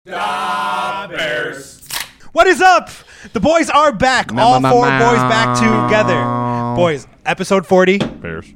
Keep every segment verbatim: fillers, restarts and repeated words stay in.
Da Bears. What is up? The boys are back. All four boys back together. Boys, episode forty. Bears.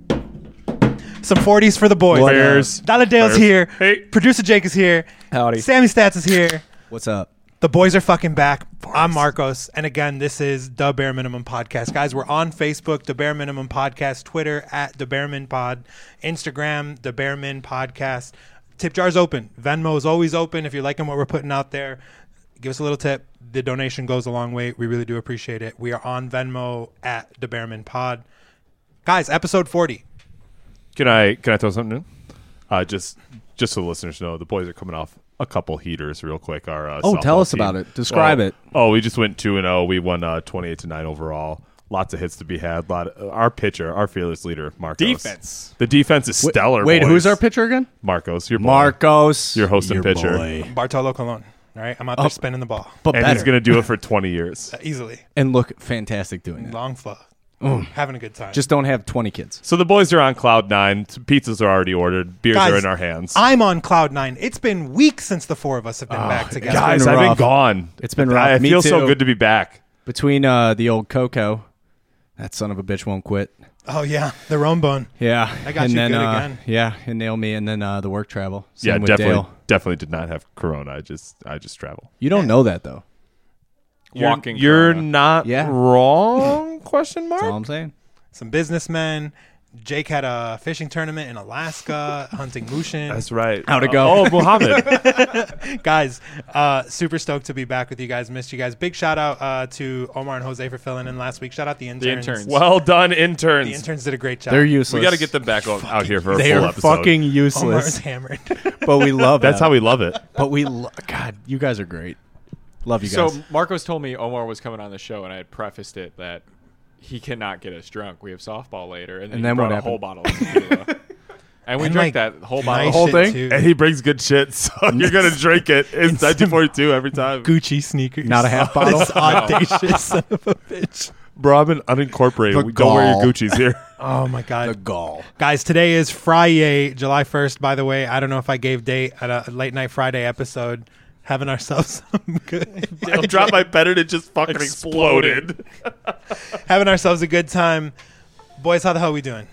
Some forties for the boys. Bears. Dollar Dale's Bears. here. Hey. Producer Jake is here. Howdy. Sammy Stats is here. What's up? The boys are fucking back. I'm Marcos. And again, this is The Bare Minimum Podcast. Guys, we're on Facebook, The Bare Minimum Podcast, Twitter at The Bare Min Pod, Instagram, The Bare Min Podcast. Tip jar's open. Venmo is always open. If you're liking what we're putting out there, give us a little tip. The donation goes a long way. We really do appreciate it. We are on Venmo at The Bare Min Pod. Guys, episode forty. Can I can I throw something in? Uh, just just so the listeners know, the boys are coming off a couple heaters real quick. Our uh, Oh, tell softball us team. about it. Describe oh, it. Oh, we just went two and zero. We won uh, twenty-eight to nine overall. Lots of hits to be had. Lot of, uh, our pitcher, our fearless leader, Marcos. Defense. The defense is stellar. Wait, boys. who's our pitcher again? Marcos. Your boy. Marcos. Your host and Your pitcher. boy. Bartolo Colon. All right, I'm out there spinning the ball But And better. he's gonna do it for twenty years. uh, easily. and look fantastic doing it. Long flow. Mm. Having a good time. Just don't have twenty kids. So the boys are on cloud nine. Pizzas are already ordered. Beers Guys, are in our hands. I'm on cloud nine. It's been weeks since the four of us have been back together. Guys, been I've been rough. gone. It's been I rough. Me feel so too. good to be back. Between uh, the old Coco, that son of a bitch won't quit. Oh yeah, the Rome bone. Yeah. I got and you then, good uh, again. Yeah, and nail me, and then uh, the work travel. Same Yeah, with definitely, Dale. definitely did not have Corona. I just, I just travel. You don't know that though. You're, Walking you're Corona. not Yeah. wrong? Question mark. That's all I'm saying. Some businessmen. Jake had a fishing tournament in Alaska, hunting mushin. That's right. How'd it Uh, go? oh, Muhammad. Guys, uh, super stoked to be back with you guys. Missed you guys. Big shout out uh, to Omar and Jose for filling in last week. Shout out the interns. interns. well done, interns. The interns did a great job. They're useless. we got to get them back out, out here for a They full are episode. fucking Omar is useless, hammered. but we love That's that. how we love it. But we, lo- God, you guys are great. Love you So guys. Marcos told me Omar was coming on the show, and I had prefaced it that he cannot get us drunk. We have softball later, and then, And he then brought what a whole happened? bottle of tequila. And we And, drank like, that whole bottle. nice whole shit, thing? too. And he brings good shit, so you're gonna drink it. It's nineteen forty-two every time. Gucci sneakers. Not a half bottle? This audacious son of a bitch. Bro, I'm an unincorporated. The We don't wear your gall. Gucci's here. Oh my god. The gall. Guys, today is Friday, July first, by the way. I don't know if I gave date at a late night Friday episode. Having ourselves some good I dropped my pen and it just fucking exploded. having ourselves a good time. Boys, how the hell are we doing?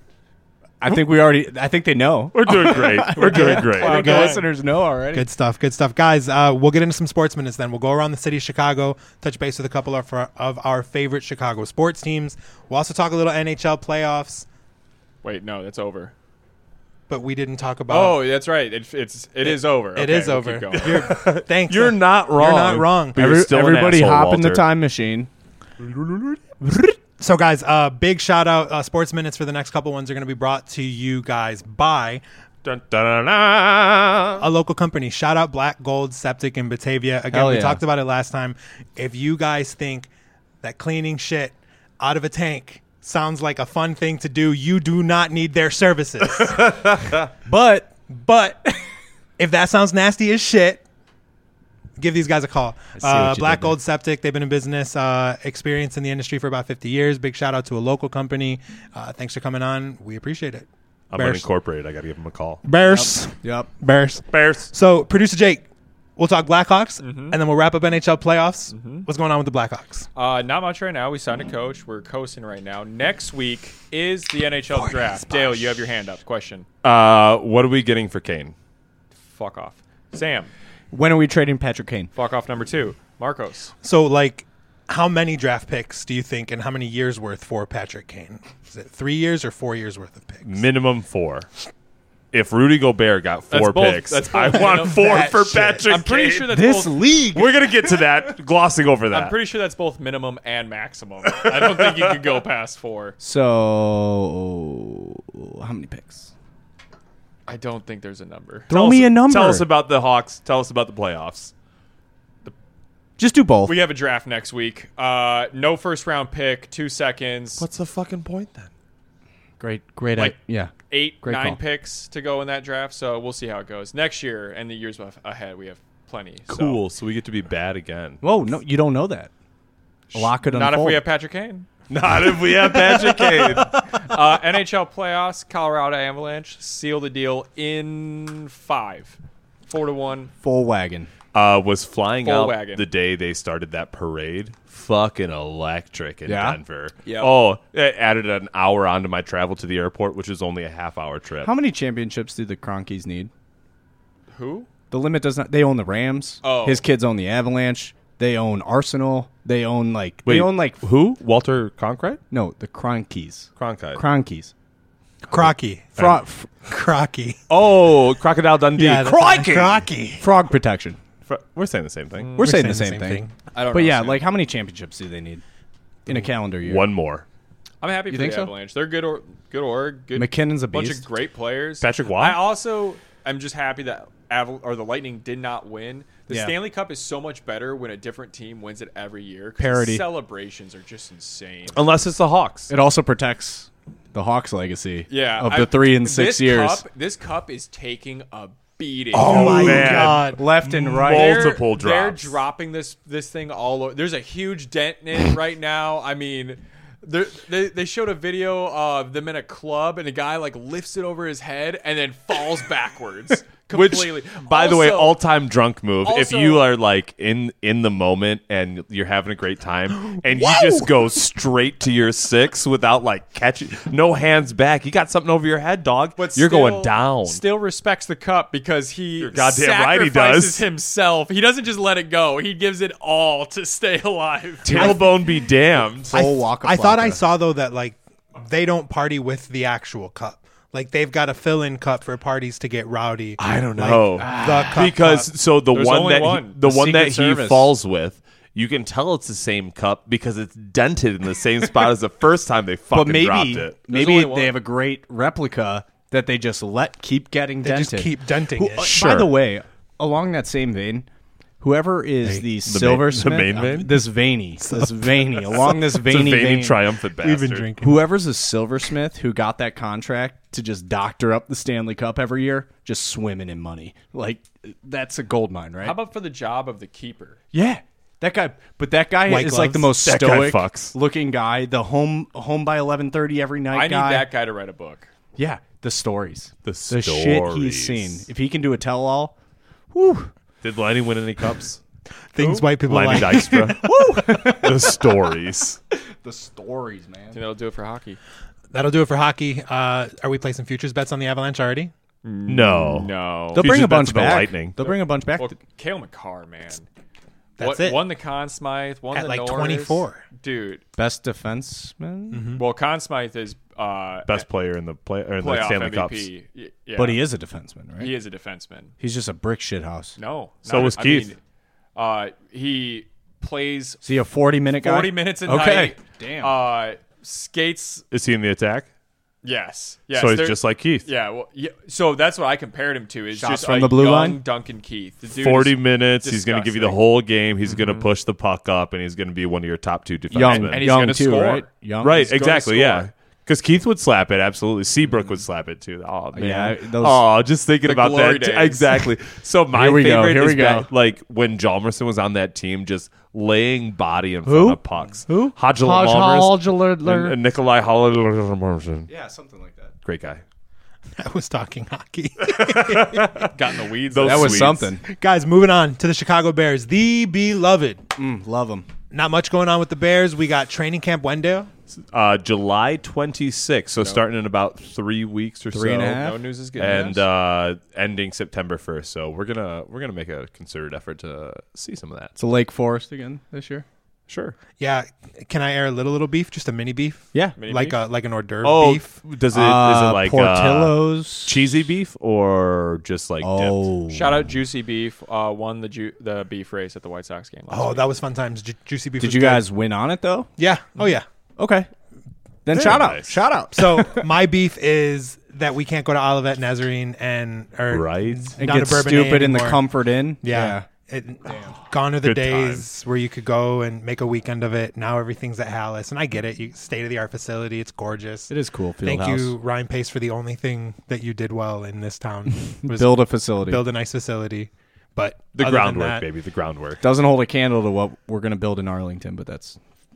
I think we already. I think they know. We're doing great. We're doing great. I think the good. listeners know already. Good stuff, good stuff. Guys, uh, we'll get into some sports minutes then. We'll go around the city of Chicago, touch base with a couple of our, of our favorite Chicago sports teams. We'll also talk a little N H L playoffs, Wait, no, that's over. but we didn't talk about Oh, that's right. It, it's it is over. It Okay, is we'll over. keep going. You're, thanks. You're not wrong. You're not wrong. But you're Every- still an everybody asshole, hop in the Walter. time machine. So, guys, uh, big shout out. Uh, sports minutes for the next couple ones are going to be brought to you guys by Dun, dun, dun, dun. a local company. Shout out Black Gold Septic in Batavia. Again, Hell we yeah. talked about it last time. If you guys think that cleaning shit out of a tank sounds like a fun thing to do, you do not need their services. but, but if that sounds nasty as shit, give these guys a call. see Uh, what you Black did there. Gold Septic, they've been in business, uh, experience in the industry for about fifty years. Big shout out to a local company. Uh, thanks for coming on. We appreciate it. I'm Bears. unincorporated. I got to give him a call. Bears. Yep. Bears. Bears. So, producer Jake, we'll talk Blackhawks, Mm-hmm. and then we'll wrap up N H L playoffs. What's going on with the Blackhawks? Uh, not much right now. We signed a coach. We're coasting right now. Next week is the N H L draft. Dale, you have your hand up. Question. Uh, what are we getting for Kane? Fuck off. Sam. When are we trading Patrick Kane? Fuck off number two. Marcos. So, like, how many draft picks do you think, and how many years worth for Patrick Kane? Is it three years or four years worth of picks? Minimum four. If Rudy Gobert got four That's both- picks, that's both I want minimum. four That for shit. Patrick I'm pretty Kane. sure that's This both. league. We're gonna get to that. Glossing over that. I'm pretty sure that's both minimum and maximum. I don't think you could go past four. So, how many picks? I don't think there's a number. Throw Tell me us- a number. Tell us about the Hawks. Tell us about the playoffs. Just do both. We have a draft next week. Uh, no first round pick, two seconds, What's the fucking point then? great, great. Like- I- yeah. eight, great nine call. picks to go in that draft. So we'll see how it goes. Next year and the years af- ahead, we have plenty. so- Cool. So we get to be bad again. Whoa, no, you don't know that. A lot could Not unfold. if we have Patrick Kane. Not if we have Patrick Kane. Uh, N H L playoffs, Colorado Avalanche seal the deal in five, four to one. Full wagon. Uh, was flying Full out wagon. the day they started that parade. Fucking electric in Yeah? Denver. Yep. Oh, it added an hour onto my travel to the airport, which is only a half hour trip. How many championships do the Cronkies need? Who? The limit does not. They own the Rams. Oh. His kids own the Avalanche. They own Arsenal. They own like. Wait, they own like. who? Walter Cronkite? No, the Cronkies. Cronkite. Cronkies. Crocky. Fro- f- Crocky. oh, Crocodile Dundee. Yeah, that's Crikey! Crocky. frog protection. Fr- We're saying the same thing. We're, saying, the same, thing. I don't But know. yeah, Sam. like how many championships do they need in a calendar year? One more. I'm happy You for think the so? Avalanche. They're good or good org. Good McKinnon's a bunch beast. of great players. Patrick Waugh? I also am just happy that Aval- or the Lightning did not win. The Yeah. Stanley Cup is so much better when a different team wins it every year. 'Cause the Parity. celebrations are just insane. Unless it's the Hawks. It also protects the Hawks' legacy. Yeah, of I- the three and six this years, Cup, this cup is taking a beating. Oh, my man. God. left and right. They're- multiple They're drops. dropping this this thing all over. There's a huge dent in it right now. I mean, they're- they they showed a video of them in a club, and a guy like lifts it over his head and then falls backwards completely. Which, by the way, Also- all-time drunk move. if also- you are like in in the moment and you're having a great time, and you just go straight to your six without like catching, no hands back. You got something over your head, dog. But you're still- going down. Still respects the cup because he You're goddamn right he sacrifices does. himself. He doesn't just let it go. He gives it all to stay alive. Tailbone be damned. I, Full Waka I thought I Flocka. saw though that like they don't party with the actual cup. Like they've got a fill-in cup for parties to get rowdy. I don't Like, know the cup because cup. so the There's one only that one. He, the, The one Secret that he Service. falls with, you can tell it's the same cup because it's dented in the same spot as the first time they fucking But maybe dropped it. maybe only one. they have a great replica that they just let keep getting They dented. just keep denting Who- it. uh, By Sure. the way, along that same vein, whoever is the main- silversmith, the main vein? this veiny, this veiny, along this It's a veiny veiny vein, triumphant bastard. We've been drinking. whoever's a silversmith who got that contract to just doctor up the Stanley Cup every year, just swimming in money. Like that's a gold mine, right? How about for the job of the keeper? Yeah. That guy, but that guy White is like the gloves. most That guy stoic fucks. looking guy. The home home by eleven thirty every night I need guy. that guy to write a book. Yeah, the stories, The shit stories. he's seen. If he can do a tell all, whew. Did Lenny win any cups? Things white people Lenny like. Dykstra. The stories. The stories, man. I think that'll do it for hockey. That'll do it for hockey. Uh, are we placing futures bets on the Avalanche already? No. No. They'll bring Futures a bunch bets of the back. Lightning. They'll bring a bunch back. Well, Cale McCarr, man. That's What- it. Won the Conn Smythe. Won At the like Norris. twenty-four. Dude. Best defenseman, Well, Conn Smythe is uh, Best player in the play or in the playoff Stanley M V Cups. P. Y- Yeah. but he is a defenseman, right? He is a defenseman. He's just a brick shit house. No. So not- was I Keith. mean, uh, he plays Is he a forty minute guy? forty minutes a Okay. night. Damn. Uh, skates. Is he in the attack? Yes. Yes. so he's they're- just like Keith. Yeah, well, yeah. So that's what I compared him to. Is Shots just from a the blue young line? Duncan Keith. The dude forty is minutes. He's going to give you the disgusting. whole game. He's going to push the puck up, and he's going to be one of your top two defensemen. young, and he's young gonna too, score. right? Young, Right, He's gonna exactly, score. yeah. Because Keith would slap it, absolutely. Seabrook would slap it too. Oh man, Yeah, those- oh, just thinking The about glory that. days. Exactly. So my Here we go, favorite here is we go. back- like when Jalmerson was on that team, just laying body in Who? front of pucks. Who? Hodgel and, Hodgler. and Nikolai Hollerson. Yeah, something like that. Great guy. I was talking hockey. Got in the weeds. Those That was Swedes. something. Guys, moving on to the Chicago Bears, the beloved. Mm, love him. Not much going on with the Bears. We got training camp Wendell. Uh, July twenty-sixth, so starting in about three weeks or Three so. and a half. No news is good. And news. uh, ending September first. So we're gonna we're gonna make a concerted effort to see some of that. It's a Lake Forest again this year. Sure. Yeah, can I air a little little beef, just a mini beef, Yeah. Mini like beef? a like an hors d'oeuvre Oh, beef? does it? Is Uh, it like uh, Portillo's cheesy beef or just like Oh, Shout out Juicy Beef. Uh, won the ju- the beef race at the White Sox game. Last Oh, week. that was fun times. Ju- juicy beef. Did was you good. guys win on it though? Yeah. Oh yeah. Okay. Then Very shout nice. out. Shout out. So my beef is that we can't go to Olivet Nazarene and or Right. And down get to Bourbonnais stupid in the anymore. Comfort Inn. Yeah. It, gone are the Good days where you could go and make a weekend of it. Now everything's at Hallis, and I get it. You state of the art facility. It's gorgeous. It is cool. Field Thank house. you, Ryan Pace, for the only thing that you did well in this town was Build a facility. build a nice facility. But The other than groundwork, that, baby. The groundwork. Doesn't hold a candle to what we're going to build in Arlington, but that's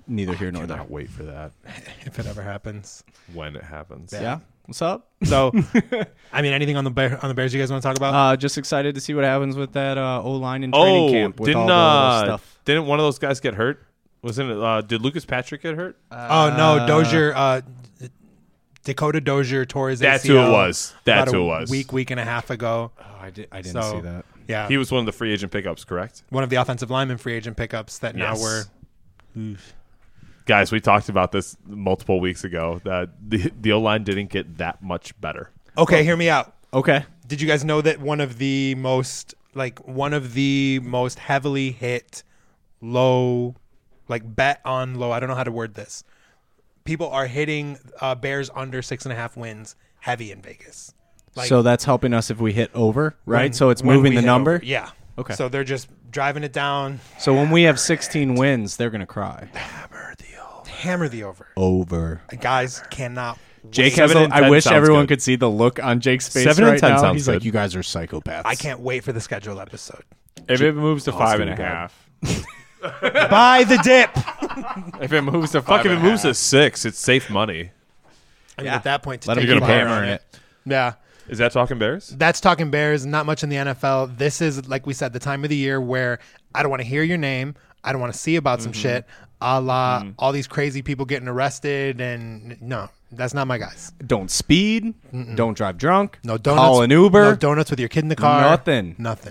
neither here nor there. Cannot wait for that If it ever happens. when it happens. Yeah. What's up? So, I mean, anything on the Bear, on the Bears you guys want to talk about? Uh, just excited to see what happens with that uh, O line in training Oh, camp with didn't all the uh, stuff. didn't one of those guys get hurt? Wasn't it? Uh, did Lucas Patrick get hurt? oh no, Dozier, uh, Dakota Dozier tore his That's A C L who it was. That's about who a it was. Week, week and a half ago. Oh, I, did, I didn't So- see that. Yeah, He was one of the free agent pickups, correct? one of the offensive lineman free agent pickups that now Yes. we're. Guys, we talked about this multiple weeks ago. That the the O line didn't get that much better. Okay, hear me out. Okay. Did you guys know that one of the most like one of the most heavily hit low like bet on low, I don't know how to word this. People are hitting uh, Bears under six and a half wins heavy in Vegas. Like So that's helping us if we hit over, right? when- so it's when moving we the hit number? over. Yeah. Okay. So they're just driving it down. So when we have sixteen wins, they're going to cry. Hammer the over. Over. Guys cannot Jake wait. has Seven a, and I ten wish sounds everyone good. could see the look on Jake's face Seven and right ten now. sounds He's like, good. you guys are psychopaths. I can't wait for the schedule episode. If it moves to five and a Austin, half, Buy the dip. if it moves to five Fuck, if and it a moves half, to six, it's safe money. I mean, at that point, to Let take him a keep hammer hammering on it. Yeah. Is that talking Bears? That's talking Bears, not much in the N F L. This is, like we said, the time of the year where I don't want to hear your name. I don't want to see about some shit, a la all these crazy people getting arrested. And no, that's not my guys. Don't speed. Don't drive drunk. No donuts. Call an Uber. No donuts with your kid in the car. Nothing. Nothing.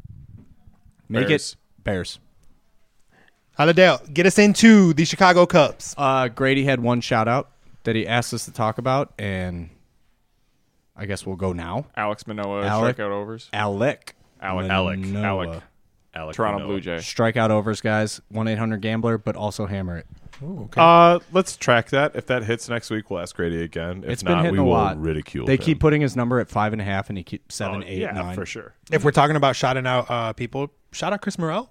Make Bears. it Bears. Holiday, get us into the Chicago Cubs. Uh, Grady had one shout out that he asked us to talk about, and I guess we'll go now. Alex Manoah Alec. strikeout overs. Alec. Alec. Alec. Manoah. Alec. Alec Toronto Manoah. Blue Jay. Strikeout overs, guys. one eight hundred gambler, but also hammer it. Ooh, okay. Uh, let's track that. If that hits next week, we'll ask Grady again. If It's been not, hitting we a will lot. ridicule They him. keep putting his number at five and a half, and he keeps seven, Oh, eight, yeah, nine. for sure. If we're talking about shouting out uh, people, shout out Chris Morrell.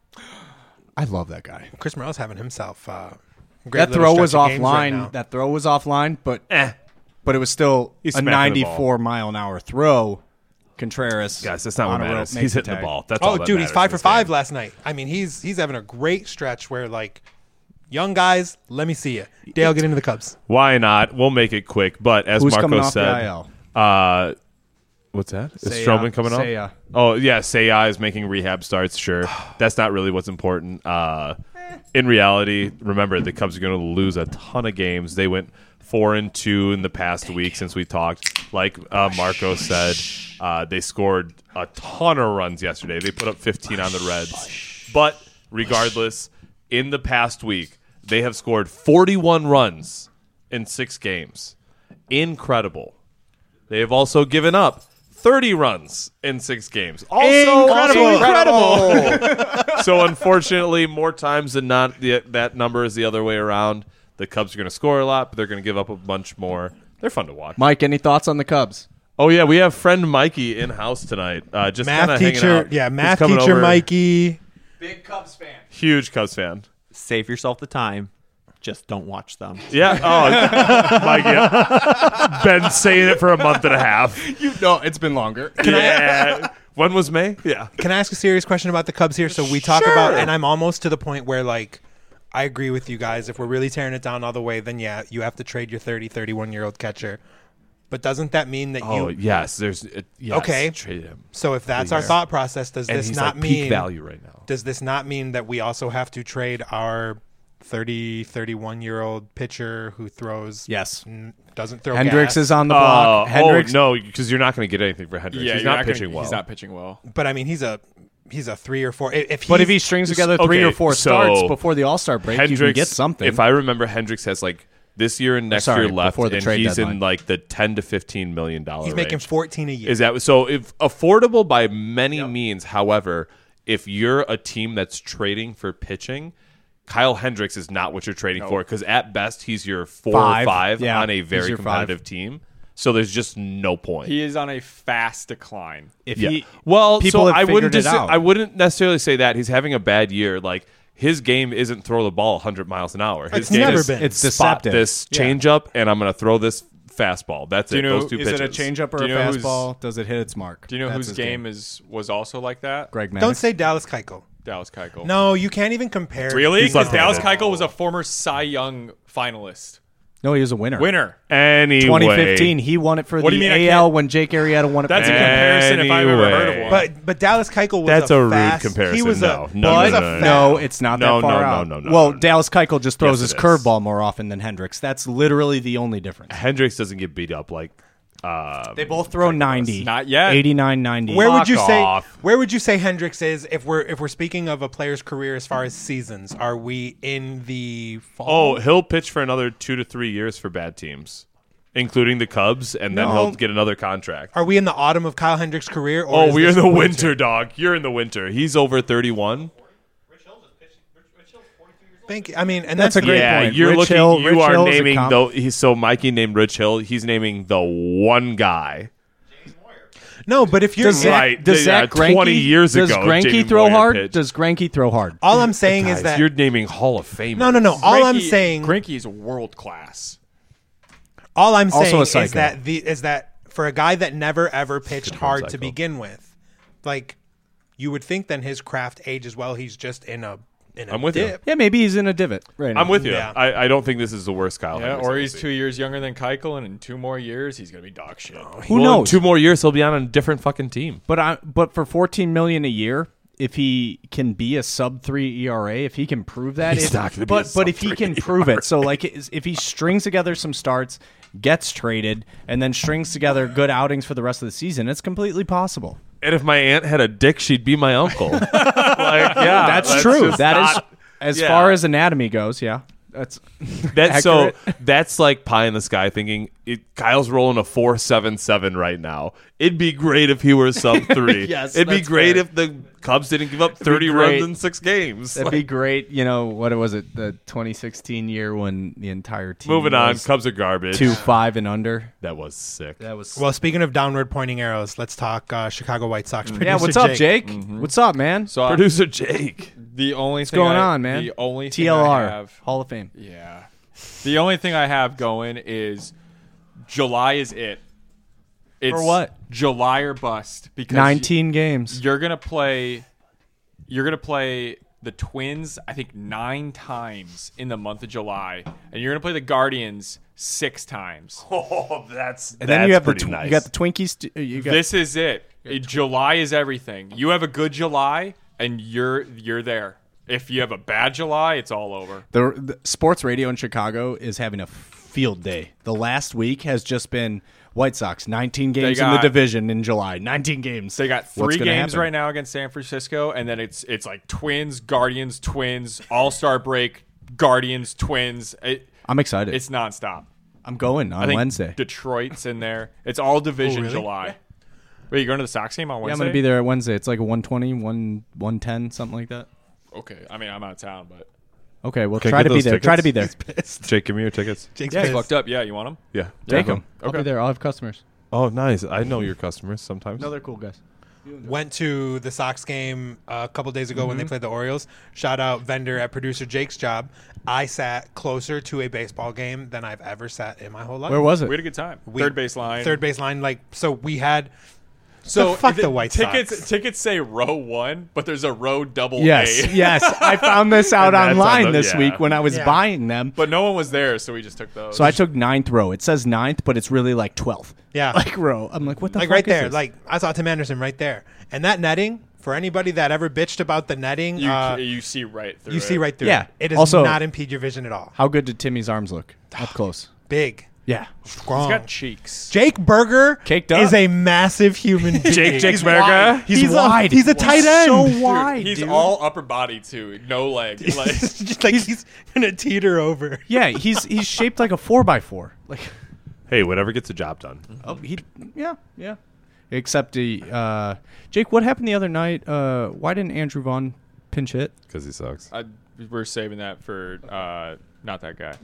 I love that guy. Chris Morrell's having himself uh, great That little throw stretch was of games right offline. now. that throw was offline, but Eh. but it was still He's a smacking the ninety-four mile an hour throw. Contreras, Guys, that's not on what a rope matters. makes He's the hitting the tag. ball. That's Oh, all that dude, he's matters five in for this five game. last night. I mean, he's he's having a great stretch where like, young guys, let me see you. Dale, get into the Cubs. Why not? We'll make it quick. But as Who's coming Marco off the said, I L? uh, what's that? Is Seiya. Stroman coming off? Seiya. Oh yeah, Seiya is making rehab starts. Sure, that's not really what's important. Uh, in reality, remember the Cubs are going to lose a ton of games. They went four and two in the past week since we talked. Like uh, Marco said, uh, they scored a ton of runs yesterday. They put up fifteen on the Reds. But regardless, in the past week, they have scored forty-one runs in six games. Incredible. They have also given up thirty runs in six games. Also Incredible. incredible. So unfortunately, more times than not, the, that number is the other way around. The Cubs are going to score a lot, but they're going to give up a bunch more. They're fun to watch. Mike, any thoughts on the Cubs? Oh yeah, we have friend Mikey in house tonight. Uh, just kind Math of hanging teacher, out. yeah, He's math coming teacher over. Mikey. Big Cubs fan. Huge Cubs fan. Save yourself the time. Just don't watch them. Yeah. Oh, Mikey. Yeah. Been saying it for a month and a half. You know, it's been longer. yeah. When was May? Yeah. Can I ask a serious question about the Cubs here? So we talk Sure. about, and I'm almost to the point where like, I agree with you guys. If we're really tearing it down all the way, then yeah, you have to trade your thirty, thirty-one year old catcher. But doesn't that mean that Oh you? yes. There's uh, yes, Okay. Trade him. So if that's our Please. thought process, does And this he's not like mean peak value right now. Does this not mean that we also have to trade our thirty, thirty-one year old pitcher who throws Yes. n- doesn't throw Hendricks gas? is on the Uh, block. Hendricks. Oh no, because you're not going to get anything for Hendricks. Yeah, he's you're not gonna- pitching well. He's not pitching well. But I mean, he's a he's a three or four. If if But he's- if he strings together three okay, or four so starts before the All Star break, you can get something. If I remember, Hendricks has like this year and next sorry, year left, before the and trade he's deadline. in like the ten to fifteen million dollar. he's range. making fourteen a year. Is that so? If affordable by many means, however, if you're a team that's trading for pitching, Kyle Hendricks is not what you're trading for because at best he's your four Five. or five Yeah, on a he's very your competitive team. So there's just no point. He is on a fast decline. if yeah. he, well, people so have I wouldn't figured it dis- out. I wouldn't necessarily say that he's having a bad year. Like his game isn't throw the ball one hundred miles an hour. His It's game never is been. It's spot deceptive. this Yeah. changeup, and I'm going to throw this fastball. That's Do it. you know- Those two is pitches. it a changeup or Do a you know who's- fastball? Does it hit its mark? Do you know That's whose his game is was also like that? Greg Maddux. Don't say Dallas Keuchel. Dallas Keuchel. No, you can't even compare. Really? He's Because Dallas left-handed. Keuchel was a former Cy Young finalist. No, he was a winner. Winner. Anyway, twenty fifteen, he won it for What the do you mean I A L can't- when Jake Arrieta won it. That's for a the comparison if I've ever heard of one. But but Dallas Keuchel was That's a, a rude fast, comparison. He was No. a, No, he no, was no, a no, no. fast- No, it's not No, that far no, no, out. no, no, well, no, no. Dallas Keuchel just throws Yes, his it is. curveball more often than Hendricks. That's literally the only difference. Hendricks doesn't get beat up like. Uh, They both throw ninety. Not yet. eighty-nine, ninety. Where would Fuck you say? off. Where would you say Hendricks is if we're if we're speaking of a player's career as far as seasons? Are we in the fall? Oh, he'll pitch for another two to three years for bad teams, including the Cubs, and then No. he'll get another contract. Are we in the autumn of Kyle Hendricks' career? Or Oh, is we're in this the winter, dog. You're in the winter. He's over thirty-one. Thank you. I mean, and That's that's, a great yeah, point. you're Rich looking. Hill- you Rich are Hill is a naming comp- though. He's so Mikey named Rich Hill. He's naming the one guy. no. But if you're Does Zach, Right, does yeah, Zach Greinke, twenty years does ago, Greinke Jamie throw Moyer hard? pitched. Does Greinke throw hard? all I'm saying Guys, is that you're naming Hall of Fame. no, no, no. All I'm Greinke- saying, Greinke is world class. all I'm Also saying a is psycho. that the is that for a guy that never ever pitched Confirmed hard to psycho. begin with, like you would think then his craft ages well. He's just in a in a I'm with you. dip. Yeah, maybe he's in a divot right now. I'm with you. Yeah. I, I don't think this is the worst Kyle. Yeah, Hendricks or ever he's seen. two years younger than Keuchel, and in two more years he's gonna be dog shit. Who Well, in knows? two more years, he'll be on a different fucking team. But I but for fourteen million a year, if he can be a sub three E R A, if he can prove that, He's if, not gonna be a but but if he sub can three prove it, so like if he strings together some starts, gets traded, and then strings together good outings for the rest of the season, it's completely possible. And if my aunt had a dick, she'd be my uncle. like, yeah, That's, true. just That is not- as yeah. far as anatomy goes. Yeah, that's That's so. accurate. That's like pie in the sky. Thinking it, Kyle's rolling a four seven seven right now. It'd be great if he were sub three. Yes, it'd be that's great fair. if the Cubs didn't give up thirty great. runs in six games. That'd be great. You know what was it? The twenty sixteen year when the entire team Moving on, was Cubs are garbage. two five and under. That was sick. That was Well, speaking of downward pointing arrows, let's talk uh, Chicago White Sox. yeah. Producer What's up, Jake? What's up, man? So uh, Producer Jake. the only What's thing going I- on, man? The only T thing L I R have, Hall of Fame. yeah. The only thing I have going is July is it. It's For what? July or bust because Nineteen games. you're gonna play you're gonna play the Twins I think nine times in the month of July, and you're gonna play the Guardians six times. Oh, that's And then you have the tw- you got the Twinkies. T- you got This is it. July is everything. You have a good July and you're you're there. If you have a bad July, it's all over. the, the sports radio in Chicago is having a field day. The last week has just been White Sox nineteen games in the got- division in July. nineteen games. They got What's three gonna games happen? right now against San Francisco, and then it's it's like Twins, Guardians, Twins, All Star break, Guardians, Twins. It, I'm excited. it's nonstop. I'm going on I think Wednesday. Detroit's in there. It's all division really? July. Wait, you going to the Sox game on Yeah, I'm Wednesday? going to be there Wednesday. It's like a one twenty, one one ten, something like that. Okay, I mean I'm out of town, but Okay, we'll Can I try get to be those there. Try to be there. tickets? Jake, give me your tickets. Jake's Yeah, pissed. fucked up. Yeah, you want them? Yeah. Take Yeah. them. I'll Okay. be there. I'll have customers. Oh, nice. I know your customers sometimes. No, they're cool guys. Went to the Sox game uh, a couple days ago Mm-hmm. when they played the Orioles. Shout out vendor at producer Jake's job. I sat closer to a baseball game than I've ever sat in my whole life. Where was it? We had a good time. We- Third base line. Third base line, like so we had. So fuck the the White tickets, Sox. Tickets say row one, but there's a row double Yes, A. yes. I found this out And that's on online the- this yeah. week when I was Yeah. buying them. But no one was there, so we just took those. So I took ninth row. It says ninth, but it's really like twelfth. Yeah. Like row. I'm like, what the like fuck right is there. this? Like I saw Tim Anderson right there, and that netting for anybody that ever bitched about the netting, you, uh, you see right through you it. see right through. Yeah. it. It does Also- not impede your vision at all. How good did Timmy's arms look up close? Big, Yeah. strong. He's got cheeks. Jake Berger Caked up. is a massive human being. Jake, Jake He's Berger? wide. He's, He's a, wide. He's a tight end. So Dude, wide, he's dude. all upper body too, no leg. Like Just like he's gonna teeter over. Yeah, he's he's shaped like a four by four. Like, Hey, whatever gets the job done. oh, he, yeah, yeah. Except the uh, Jake, what happened the other night? Uh, why didn't Andrew Vaughn pinch hit? Because he sucks. I, we're saving that for uh, not that guy.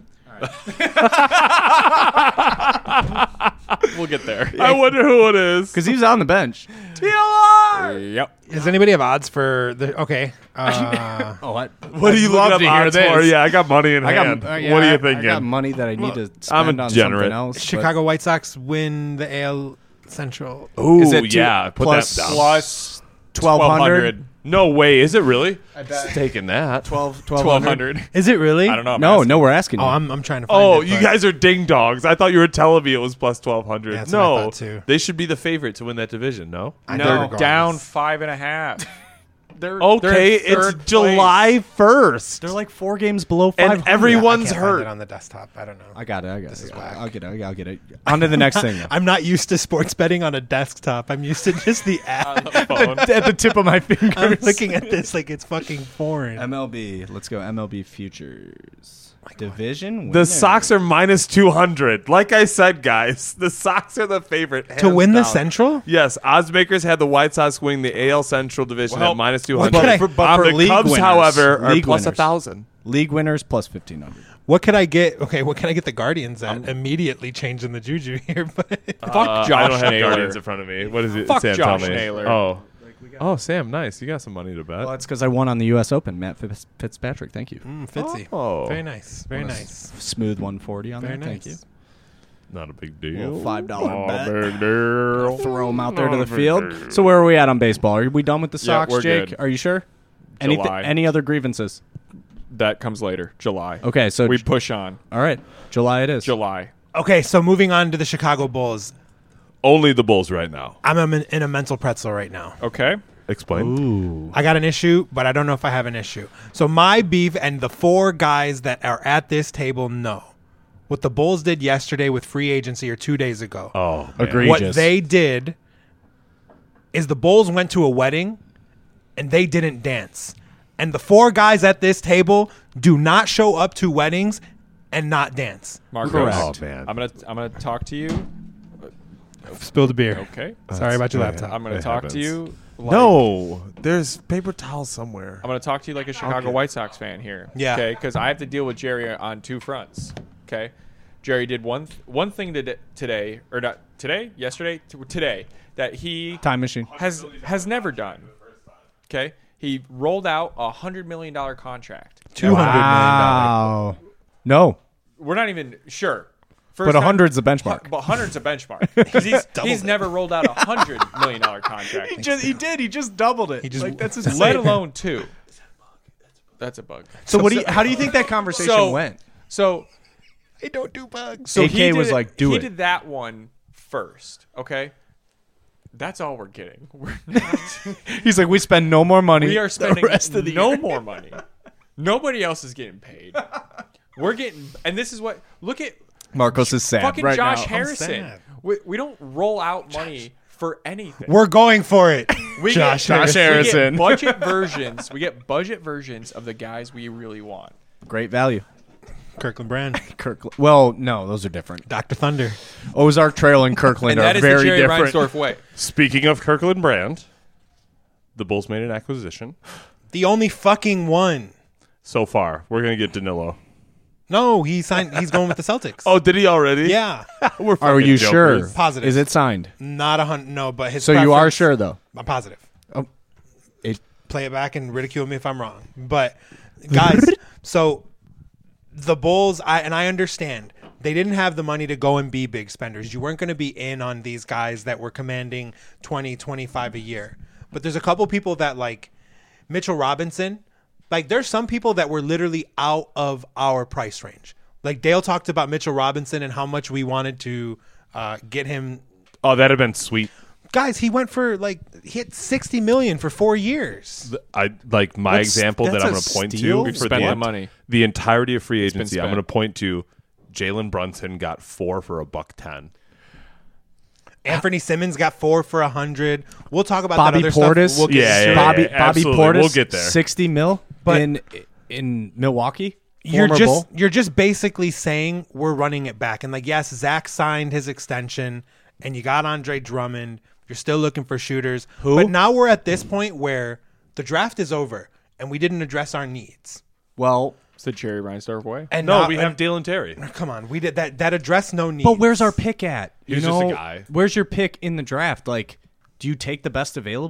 We'll get there. I wonder who it is. Because he was on the bench. Yep. Does anybody have odds for the? Okay. Uh, Oh, I, What are you love looking to up hear odds this. for? Yeah, I got money in I got. hand. uh, yeah, what are I- you thinking? I got money that I need to I'm spend a on degenerate. something else. but- Chicago White Sox win the A L Central. Ooh, Is it two- yeah. Put plus- that down. Plus twelve hundred. No way. Is it really? I bet. Taking that. twelve, twelve hundred. Is it really? I don't know. I'm No, asking. no, we're asking you. Oh, I'm I'm trying to find Oh, it, you but- guys are ding dogs. I thought you were telling me it was plus twelve hundred. Yeah, that's what I no, thought too. they should be the favorite to win that division. No. I know No, regardless. down five and a half. They're Okay, they're in it's third July place. first. They're like four games below five hundred. And everyone's I can't find hurt. it on the desktop. I don't know. I got it. I got This it. is I'll- whack. I'll get it. I'll get it. On to the next thing. though. I'm not used to sports betting on a desktop. I'm used to just the app. On the phone. At the tip of my fingers. I'm looking at this like it's fucking foreign. M L B. Let's go. M L B futures. Division. The winner. Sox are minus two hundred. Like I said, guys, the Sox are the favorite to hands win the down. Central? Yes, oddsmakers had the White Sox winning the A L Central division Well, at minus two what could I- hundred. but for the league Cubs, winners, however, are league plus a winners. thousand. League winners plus fifteen hundred. What could I get? Okay, what can I get the Guardians at? Immediately changing the juju here, but Fuck Uh, Josh I don't have Naylor. Guardians in front of me. What is it? Fuck Sam, Josh tell me. Naylor. Oh, oh, Sam, nice. You got some money to bet. Well, that's because I won on the U S Open. Matt Fitz- Fitzpatrick. Thank you. mm, Fitzy. Oh, Very nice. Very On a nice. s- Smooth one forty on Very there. nice. Thank you. not a big deal. Little five dollar Not bet. a big deal. Throw them out there to Not the a big field. deal. So where are we at on baseball? Are we done with the Yeah, Sox, we're Jake? good. Are you sure? Anything? July. Any other grievances? That comes later. July. Okay, so We J- push on. all right, July it is. July. Okay, so moving on to the Chicago Bulls. Only the Bulls right now. I'm in in a mental pretzel right now. Okay. Explain. Ooh. I got an issue, but I don't know if I have an issue. So my beef and the four guys that are at this table know what the Bulls did yesterday with free agency or two days ago. Oh, man. Agreed. What Egregious. they did is the Bulls went to a wedding and they didn't dance. And the four guys at this table do not show up to weddings and not dance. Marcos. Correct. Oh, man. I'm gonna I'm gonna talk to you. Spill the beer. Okay. Sorry about your yeah. laptop. I'm gonna It talk happens. to you. Like, No, there's paper towels somewhere. I'm gonna talk to you like a Chicago White Sox fan here. Yeah. Okay. Because I have to deal with Jerry on two fronts. Okay. Jerry did one th- one thing to today, or not today, yesterday, t- today, that he Time machine. has has never done. Okay. He rolled out a hundred million dollar contract. Two hundred million Wow. dollars. No, We're not even sure. First but a time- hundred's the benchmark. But hundred's a benchmark because he's Doubled he's it. never rolled out a hundred million dollar contract. he did. He just doubled it. He just- like that's Let Let alone two. That's a bug. So what do you? How do you think that conversation So went? so They don't do bugs. so A K he did was it- like, "Do he it." did that one first. Okay. That's all we're getting. We're not, He's like, we spend no more money. we are spending the rest of the no year. more money. Nobody else is getting paid. We're getting, and this is what. Look at Marcos is sad fucking right Josh now. Harrison. sad. We, we don't roll out money for anything. We're going for it. We Josh get, Josh We Harrison. get budget versions. We get budget versions of the guys we really want. Great value. Kirkland Brand. Kirk. Well, no, those are different. Doctor Thunder. Ozark Trail and Kirkland And that are is the very Jerry different. Reinsdorf way. Speaking of Kirkland Brand, the Bulls made an acquisition. The only fucking one. So far, we're gonna get Danilo. No, he signed. He's going with the Celtics. Oh, did he already? Yeah. We're Are fucking you jokers. sure? Positive. Is it signed? Not a hundred. No, but his. So you are preference- sure though? I'm positive. Oh, it, Play it back and ridicule me if I'm wrong. But guys, so the Bulls, I and I understand they didn't have the money to go and be big spenders. You weren't going to be in on these guys that were commanding twenty, twenty-five a year. But there's a couple people that like Mitchell Robinson. Like there's some people that were literally out of our price range. Like Dale talked about Mitchell Robinson and how much we wanted to uh, get him. Oh, that'd have been sweet. Guys, he went for like he hit sixty million for four years. I like my What's- example that that's I'm a going to point steal? to We've for spent the, the money. the entirety of free been agency. I'm spent. going to point to Jalen Brunson got four for a buck ten. Anthony Simmons got four for a hundred. We'll talk about Bobby that other Portis. stuff. We'll get Yeah, to yeah, it. Bobby yeah, Bobby absolutely. Portis. We'll get there. Sixty mil But- in in Milwaukee. You're Former just Bull. you're just basically saying we're running it back. And like, yes, Zach signed his extension, and you got Andre Drummond. You're still looking for shooters. Who? But now we're at this point where the draft is over, and we didn't address our needs. Well, It's the Jerry Reinsdorf way. And No, now- we have and- Dalen Terry. Come on, we did that. That addressed no needs. but where's our pick at? He You was just a know, guy. Where's your pick in the draft? Like, do you take the best available?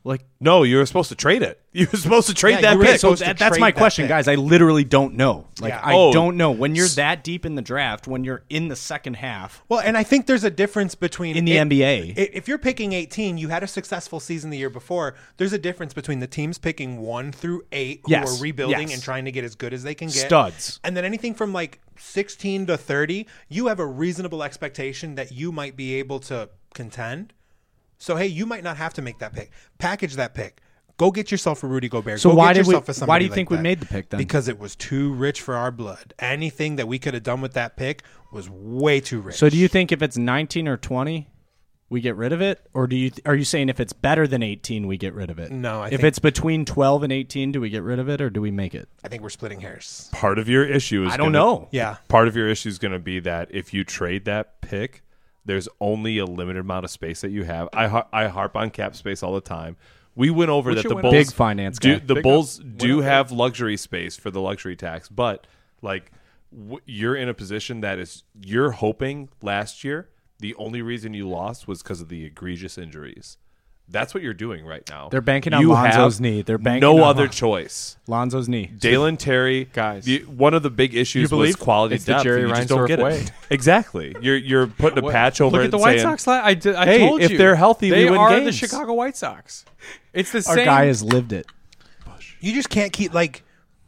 Like, No, you were supposed to trade it. You were supposed to trade Yeah, that you were pick. so supposed to that, that's trade my that question, pick. guys. I literally don't know. Like, Yeah. I Oh. don't know. When you're that deep in the draft, when you're in the second half Well, and I think there's a difference between in the it- N B A. i- If you're picking eighteen, you had a successful season the year before. There's a difference between the teams picking one through eight who Yes, are rebuilding yes. and trying to get as good as they can get. Studs. And then anything from like sixteen to thirty, you have a reasonable expectation that you might be able to contend. So, hey, you might not have to make that pick. Package that pick. Go get yourself a Rudy Gobert. So Go why get did we- yourself a why somebody do you like think we that. made the pick then? Because it was too rich for our blood. Anything that we could have done with that pick was way too rich. So do you think if it's nineteen or twenty, we get rid of it, or do you th- are you saying if it's better than eighteen, we get rid of it? No, I if think- it's between twelve and eighteen, do we get rid of it, or do we make it? I think we're splitting hairs. Part of your issue is I don't gonna- know. Yeah. Part of your issue is going to be that if you trade that pick, there's only a limited amount of space that you have. I har- I harp on cap space all the time. We went over What's that your the win Bulls on- Big finance do, guy. the Big Bulls up. do Win on have luxury space for the luxury tax, but like w- you're in a position that is you're hoping last year the only reason you lost was because of the egregious injuries. That's what you're doing right now. They're banking on You Lonzo's have knee. They're banking no on other Lon- choice. Lonzo's knee. Dalen Terry, Guys. the, one of the big issues You was believe? quality It's the depth. Jerry and you just don't Reinsdorf get way. it. Exactly. You're you're putting a What- patch over Look it at the and White saying, Sox. La- I, did, I Hey, told if you. they're healthy, we they win are the games. Chicago White Sox. It's the Our same. guy has lived it. You just can't keep like.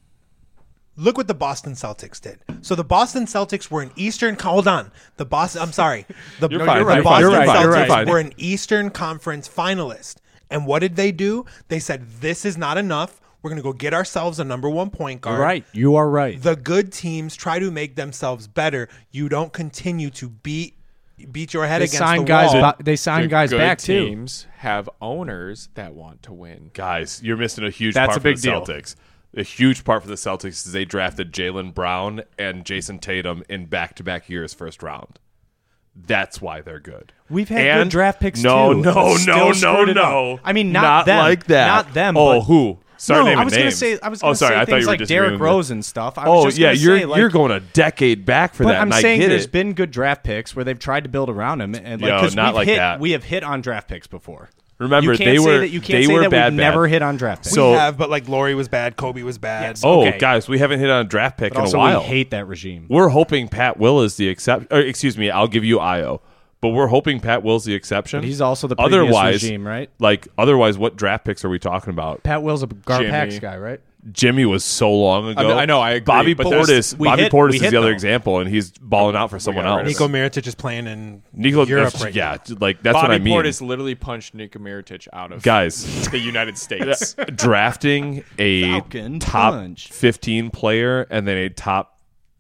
Look what the Boston Celtics did. So the Boston Celtics were an Eastern. Hold on, the Boston. I'm sorry. The, You're the fine, you're fine, Boston you're fine, you're Celtics fine. were an Eastern Conference finalist. And what did they do? They said, "This is not enough. We're going to go get ourselves a number one point guard." Right. You are right. The good teams try to make themselves better. You don't continue to beat beat your head They against sign the guys. wall. ba- they sign The guys good back too. teams have owners that want to win. guys, you're missing a huge That's part a big for the deal. Celtics. A huge part for the Celtics is they drafted Jaylen Brown and Jason Tatum in back-to-back years first round. That's why they're good. We've had And good draft picks no, too. No, but no, still no, screwed it no. up. I mean, not, them. like that. Not them. Oh, but who? Start no, naming I was gonna names. say. I was oh, gonna sorry. say I thought things you were like just Derrick agreeing with Rose me. and stuff. I was Oh just yeah, gonna you're say, like, you're going a decade back for But that. I'm and I saying get there's it. been good draft picks where they've tried to build around him, and like, Yo, 'cause not we've like hit, that. we have hit on draft picks before. Remember, you can't they say were that you can't they say were that bad. we've bad. never hit on draft picks. So- we have, but like Laurie was bad, Kobe was bad. Yes. Oh, Okay. guys, we haven't hit on a draft pick but in also a while. we hate that regime. We're hoping Pat Will is the exception. Excuse me, I'll give you Io, but we're hoping Pat Will's the exception. But he's also the previous otherwise regime, right? Like otherwise, what draft picks are we talking about? Pat Will's a Garpax Jimmy. guy, right? Jimmy was so long ago. I know, I agree, Bobby but there's- Portis. we Bobby hit- Portis we is hit, the other though. example, and he's balling out for someone got rid else. of Nico Mirotic is playing in Nico, Europe right yeah, now. like that's Bobby what I mean, Portis literally punched Niko Mirotic out of guys. the United States. Drafting a Falcon top punch. fifteen player and then a top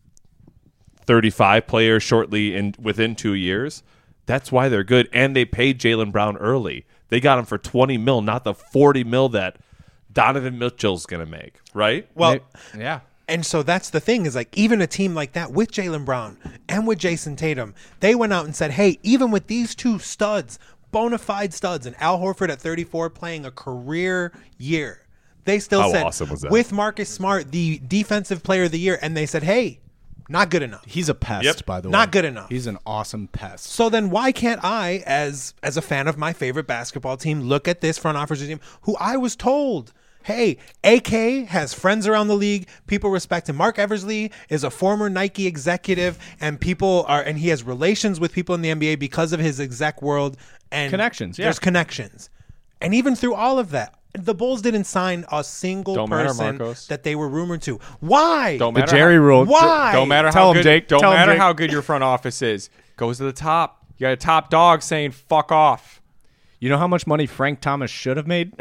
thirty-five player shortly in within two years. That's why they're good, and they paid Jaylen Brown early. They got him for twenty mil, not the forty mil that Donovan Mitchell's going to make. Right? well. Yeah. And so that's the thing is like even a team like that with Jaylen Brown and with Jason Tatum, they went out and said, hey, even with these two studs, bona fide studs, and Al Horford at thirty-four playing a career year, they still How said awesome was that? with Marcus Smart, the defensive player of the year, and they said, hey, not good enough. He's a pest, Yep. by the way. Not good enough. He's an awesome pest. So then why can't I, as as a fan of my favorite basketball team, look at this front office team who I was told, hey, A K has friends around the league. People respect him. Mark Eversley is a former Nike executive, and people are, and he has relations with people in the N B A because of his exec world and Connections, yeah. There's connections, and even through all of that, the Bulls didn't sign a single Don't matter, person Marcos. that they were rumored to. Why? Don't The matter Jerry how, rule. Why? Don't matter Tell how him, good. Jake. Don't Tell him, matter Jake. how good your front office is. Goes to the top. You got a top dog saying "fuck off." You know how much money Frank Thomas should have made?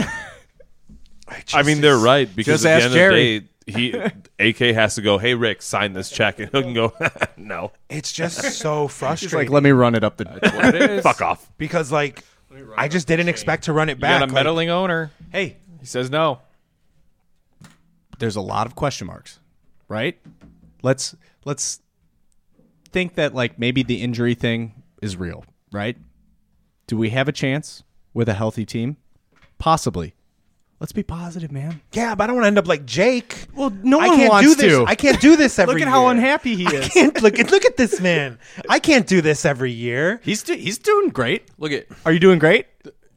I mean, they're right because Just at ask the Jerry. end of the day, he A K has to go. Hey, Rick, sign this check, and he can go. No, It's just so He's frustrating. like, let me run it up the. What it is. fuck off. because like I just didn't expect to run it You back. got a Like, meddling owner. Hey, He says no. there's a lot of question marks, right? Let's let's think that like maybe the injury thing is real, right? Do we have a chance with a healthy team? Possibly. Let's be positive, man. yeah, but I don't want to end up like Jake. Well, no I one can't wants do this. to. I can't do this every Look year. at how unhappy he I is. can't look at look at this man. I can't do this every year. He's do, he's doing great. Look at Are you doing great?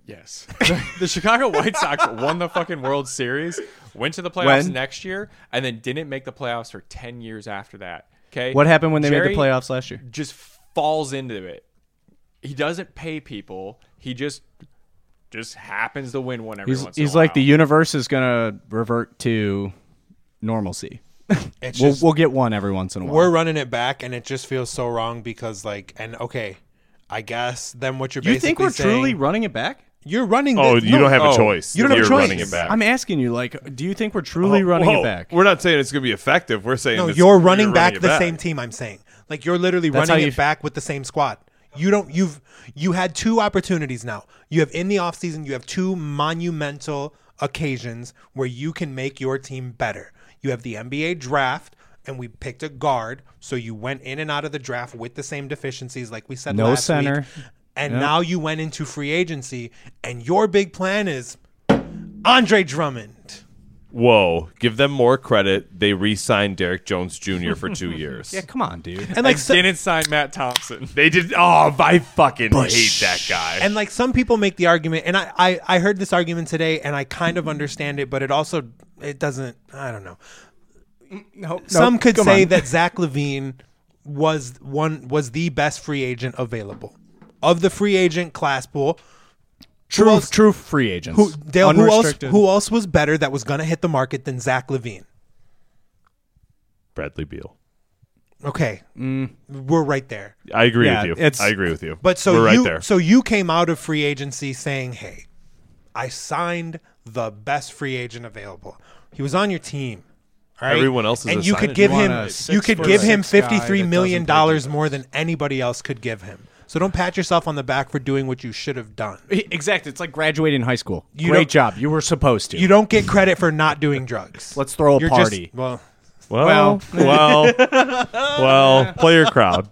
Yes. The Chicago White Sox won the fucking World Series, went to the playoffs When? next year, and then didn't make the playoffs for ten years after that. Okay. What happened when they Jerry made the playoffs last year? Just falls into it. He doesn't pay people. He just just happens to win one every He's, once in he's a like while. the universe is gonna revert to normalcy. It's We'll, just, we'll get one every once in a while. we're running it back, and it just feels so wrong because, like, and okay, I guess then what you're you basically think we're saying, truly running it back? you're running. Oh, this, you no, don't have oh, a choice. you don't have a You're choice. running it back. I'm asking you, like, do you think we're truly running Whoa, it back? We're not saying it's going to be effective. We're saying No, it's- you're running you're back it the same team. I'm saying, like, you're literally That's running how it you- back with the same squad. You don't. You've you had two opportunities now. You have in the offseason, you have two monumental occasions where you can make your team better. You have the N B A draft, and we picked a guard, so you went in and out of the draft with the same deficiencies, like we said No last center. week. And Yep. now you went into free agency, and your big plan is Andre Drummond. Whoa, give them more credit. They re-signed Derek Jones Junior for two years. Yeah, come on, dude. And like like so, didn't sign Matt Thompson. They did. Oh, I fucking hate that guy. and like some people make the argument, and I, I I heard this argument today, and I kind of understand it, but it also it doesn't. I don't know. No, Some could come say on. that Zach LaVine was one was the best free agent available of the free agent class pool. Who true, else- true free agents. Who, Dale, who else? Unrestricted. Who else was better that was going to hit the market than Zach LaVine? Bradley Beal. Okay, Mm. we're right there. I agree Yeah, with you. it's- I agree with you. But so we're you right there. so you came out of free agency saying, "Hey, I signed the best free agent available." He was on your team. All right? Everyone else is and a you sign- could give You want him a you six could foot give him six guy fifty-three that million doesn't play dollars defense. more than anybody else could give him. So don't pat yourself on the back for doing what you should have done. Exactly. It's like graduating high school. You Great don't- job. You were supposed to. You don't get credit for not doing drugs. Let's throw a You're party. Just, well, well, well, well, play your crowd.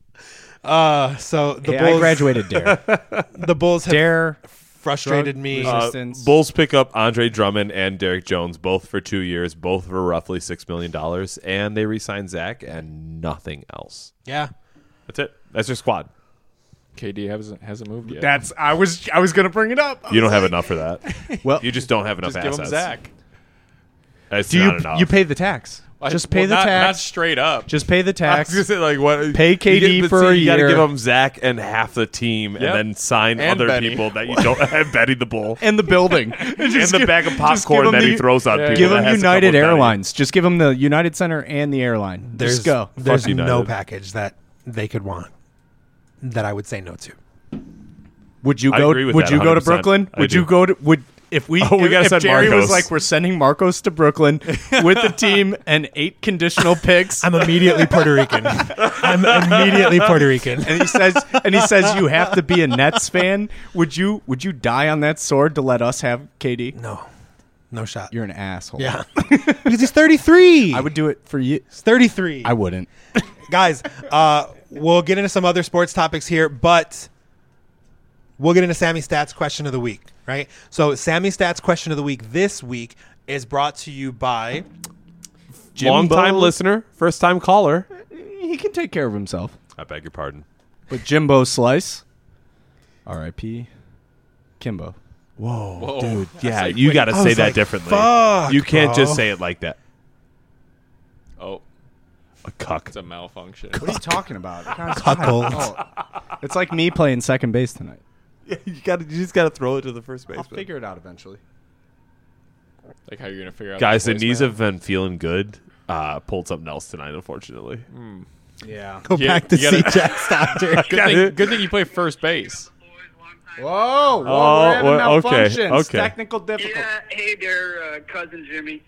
uh, so the Hey, Bulls I graduated Dare. the Bulls have Dare. frustrated drug me. resist- Uh, Resistance. Bulls pick up Andre Drummond and Derek Jones, both for two years, both for roughly six million dollars, and they re-sign Zach and nothing else. yeah. That's it. That's your squad. K D hasn't hasn't moved yet. That's. I was. I was gonna bring it up. You don't have enough for that. Well, You just don't have enough just give him assets. Zach. It's do you? not enough. You pay the tax. Just pay Well, the not, Not tax. straight up. Just pay the I was tax. gonna say, like, what? Pay K you D get- but for see, a You gotta year. give them Zach and half the team, Yep. and then sign And other Benny. people that you don't have Betty the Bull And the building. and the bag of popcorn give that him he the- throws on Yeah, people. Give that them has to come United with Betty. Airlines. Just give them the United Center and the airline. There's Just go. There's no United. package that they could want that I would say no to. Would you I go? agree with Would that you go to one hundred percent. Brooklyn? I Would do. you go to? Would if we? Oh, we if, gotta if send Jerry Marcos. was like, we're sending Marcos to Brooklyn with the team and eight conditional picks. I'm immediately Puerto Rican. I'm immediately Puerto Rican. and he says, and he says, you have to be a Nets fan. Would you? Would you die on that sword to let us have K D? No, no shot. You're an asshole. yeah, because he's thirty-three. I would do it for you. He's thirty-three. I wouldn't. Guys, uh, we'll get into some other sports topics here, but we'll get into Sammy Stats question of the week, right? So, Sammy Stats question of the week this week is brought to you by Long time Jimbo. listener, first time caller. He can take care of himself. I beg your pardon. But Jimbo Slice, R I P Kimbo. Whoa. Dude, yeah, like, you wait, got to I say was that like, differently. fuck, you can't bro. just say it like that. Oh, A cuck. it's a malfunction. What are you talking about? Cuckold. Oh, it's like me playing second base tonight. you got. You just got to throw it to the first I'll baseman. figure it out eventually. Like how you're gonna figure out. Guys, the the knees voicemail? have been feeling good. Uh, pulled something else tonight, unfortunately. Yeah. Go Yeah, back to you gotta- see Jack Stouter. Good thing, good thing you play first base. Whoa, whoa, Oh, we're having well, okay, malfunctions. okay. Technical difficulty. Yeah, hey there, uh, cousin Jimmy.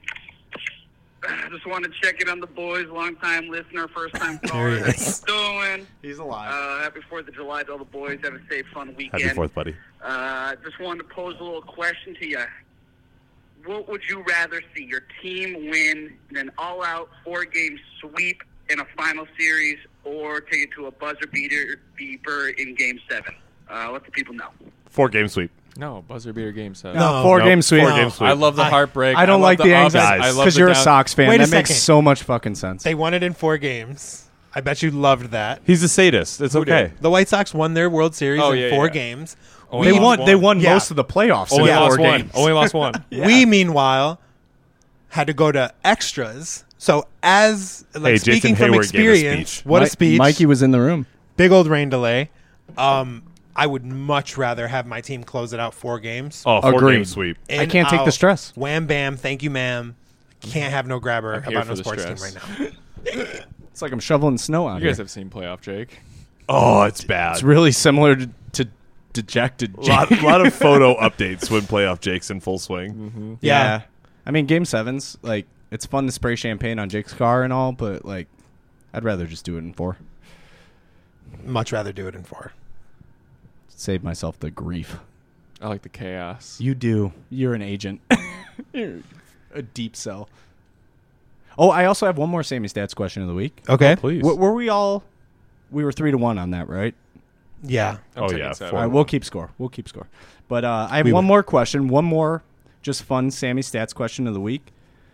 Just want to check in on the boys. Long time listener, first time caller. There How he is. you doing? He's alive. Uh, happy Fourth of July to all the boys. Have a safe, fun weekend. Happy Fourth, buddy. Uh, just wanted to pose a little question to you. What would you rather see? Your team win in an all-out four-game sweep in a final series, or take it to a buzzer beater beater in Game Seven? Uh, let the people know. Four game sweep. No, buzzer beater game set. No. Four Nope, game sweep. Four No. game sweep. I love the I- heartbreak. I don't love like the ups. anxiety I love because the you're a down- Sox fan. Wait a that makes second. so much fucking sense. They won it in four games. I bet you loved that. He's a sadist. It's okay. The White Sox won their World Series Oh, in yeah, four yeah. games. Only They lost won. one. They won Yeah. most of the playoffs. Only in lost four one. games. Only lost one. We, meanwhile, had to go to extras. So, as like Hey, Jason speaking from Hayward gave a experience, speech. what a Mi- speech! Mikey was in the room. Big old rain delay. Um, I would much rather have my team close it out four games. Oh, four Agreed. game sweep. I In, can't take the out. stress. Wham bam, thank you, ma'am. Can't have no grabber I'm here about for no the sports team stress. right now. It's like I'm shoveling snow out You here. guys have seen playoff Jake. Oh, it's bad. It's really similar to, to dejected. A lot, Jake. lot of photo updates when playoff Jake's in full swing. Yeah. I mean, game sevens, like, it's fun to spray champagne on Jake's car and all, but, like, I'd rather just do it in four. Much rather do it in four. Save myself the grief. I like the chaos. You do. You're an agent. You're a deep sell. Oh, I also have one more Sammy Stats question of the week. Okay. Please. W- were we all... We were three to one on that, right? Yeah. I'm Oh, taking yeah, seven. four. All right, we'll keep score. We'll keep score. But uh, I have We one will. more question. One more just fun Sammy Stats question of the week.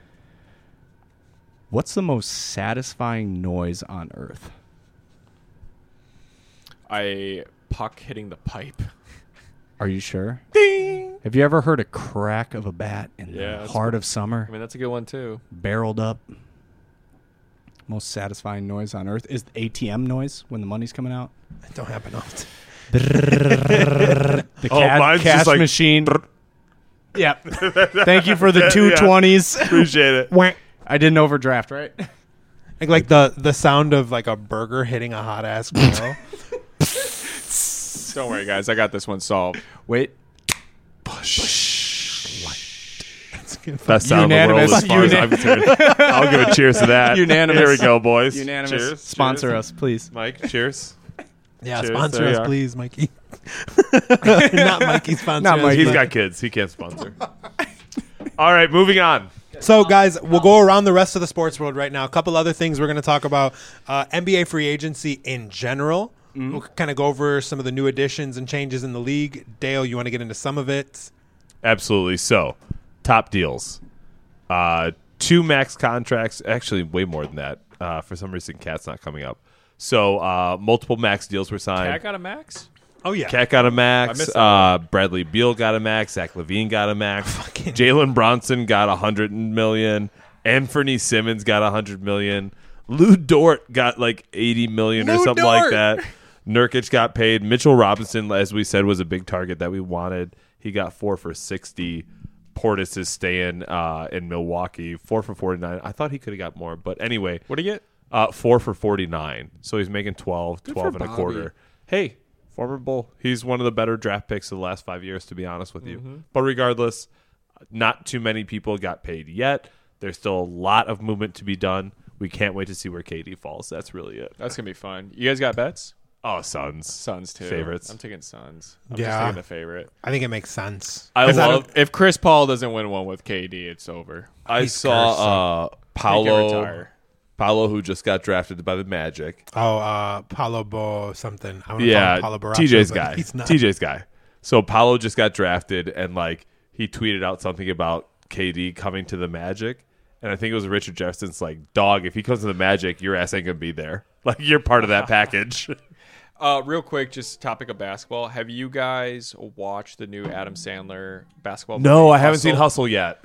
What's the most satisfying noise on Earth? A puck hitting the pipe. Are you sure? Ding! Have you ever heard a crack of a bat in Yeah, the that's heart cool. of summer? I mean, that's a good one too. Barreled up. Most satisfying noise on Earth is the A T M noise when the money's coming out. It don't happen often. The Oh, ca- mine's cash just like machine. Yep. Thank you for the two twenties. Appreciate it. Wah. I didn't overdraft, right? Like, like the the sound of like a burger hitting a hot ass grill. Don't worry, guys. I got this one solved. Wait. Best sound in the world Unanimous. as far as Unan- I'm concerned. I'll give a cheers to that. Unanimous. Here we go, boys. Unanimous. Cheers. Sponsor Cheers. us, please. Mike, cheers. Yeah, Cheers, sponsor there you us, are. please, Mikey. Not Mikey sponsor Not us, Mikey. He's but- got kids. He can't sponsor. All right, moving on. So, guys, we'll go around the rest of the sports world right now. A couple other things we're going to talk about. Uh, N B A free agency in general. We'll kind of go over some of the new additions and changes in the league. Dale, you want to get into some of it? Absolutely. So, top deals. Uh, two max contracts. Actually, way more than that. Uh, for some reason, Cat's not coming up. So, uh, multiple max deals were signed. Cat got a max? Oh, yeah. Cat got a I max. missed that Uh, Bradley Beal got a max. Zach Levine got a max. Jalen Bronson got a hundred million. Anthony Simmons got a hundred million. Lou Dort got like eighty million or Lou something Dort! like that. Nurkic got paid. Mitchell Robinson, as we said, was a big target that we wanted. He got four for sixty. Portis is staying uh, in Milwaukee. Four for forty-nine. I thought he could have got more, but anyway, What do you get? uh, four for forty-nine. So he's making twelve, twelve for and a Bobby. quarter. Hey, former Bull. He's one of the better draft picks of the last five years, to be honest with you. Mm-hmm. But regardless, not too many people got paid yet. There's still a lot of movement to be done. We can't wait to see where K D falls. That's really it. That's gonna be fun. You guys got bets? Oh, Suns. Suns too. Favorites. I'm taking Suns. I'm Yeah. just taking the favorite. I think it makes sense. I 'Cause love. don't- If Chris Paul doesn't win one with K D, it's over. I He's saw uh, He can Paolo. retire. Paolo, who just got drafted by the Magic. Oh, uh, Paulo Bo something. I wanna call Yeah, him Paulo Baracho, T J's but guy. He's not. T J's guy. So Paolo just got drafted, and like he tweeted out something about K D coming to the Magic, and I think it was Richard Jefferson's like, "Dog, if he comes to the Magic, your ass ain't gonna be there. Like you're part of that package." Uh, real quick, just topic of basketball. Have you guys watched the new Adam Sandler basketball? no, movie, I haven't seen Hustle yet.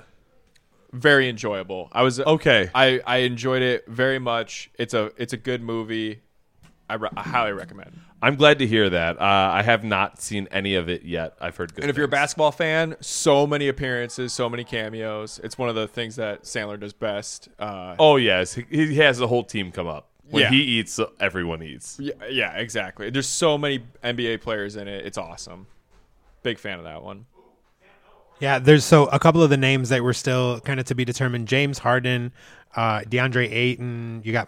Very enjoyable. I was Okay. I, I enjoyed it very much. It's a it's a good movie. I, re- I highly recommend. I'm glad to hear that. Uh, I have not seen any of it yet. I've heard good. And if you're a things. basketball fan, so many appearances, so many cameos. It's one of the things that Sandler does best. Uh, oh yes, he, he has the whole team come up. When Yeah. he eats, everyone eats. yeah, yeah, exactly. There's so many N B A players in it. It's awesome. Big fan of that one. Yeah, there's so a couple of the names that were still kind of to be determined. James Harden, uh, DeAndre Ayton. You got.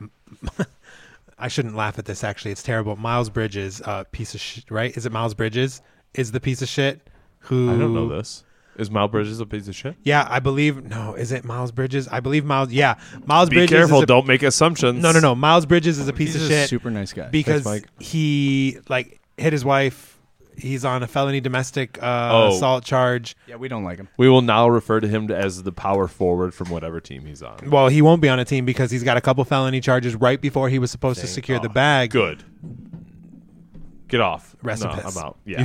I shouldn't laugh at this. Actually, it's terrible. Miles Bridges, uh, piece of shit. Right? Is it Miles Bridges? Is the piece of shit who? I don't know this. Is Miles Bridges a piece of shit? Yeah, I believe. No, is it Miles Bridges? I believe Miles. Yeah, Miles Be Bridges. careful. Is a, Don't make assumptions. No, no, no. Miles Bridges is a piece He's of a shit super nice guy. because Thanks, Mike. he like hit his wife. He's on a felony domestic uh, Oh. assault charge. Yeah, we don't like him. We will now refer to him as the power forward from whatever team he's on. Well, he won't be on a team because he's got a couple felony charges right before he was supposed to secure the bag. Good. Get off. Rest no, in piss. I'm out. Yeah. You suck.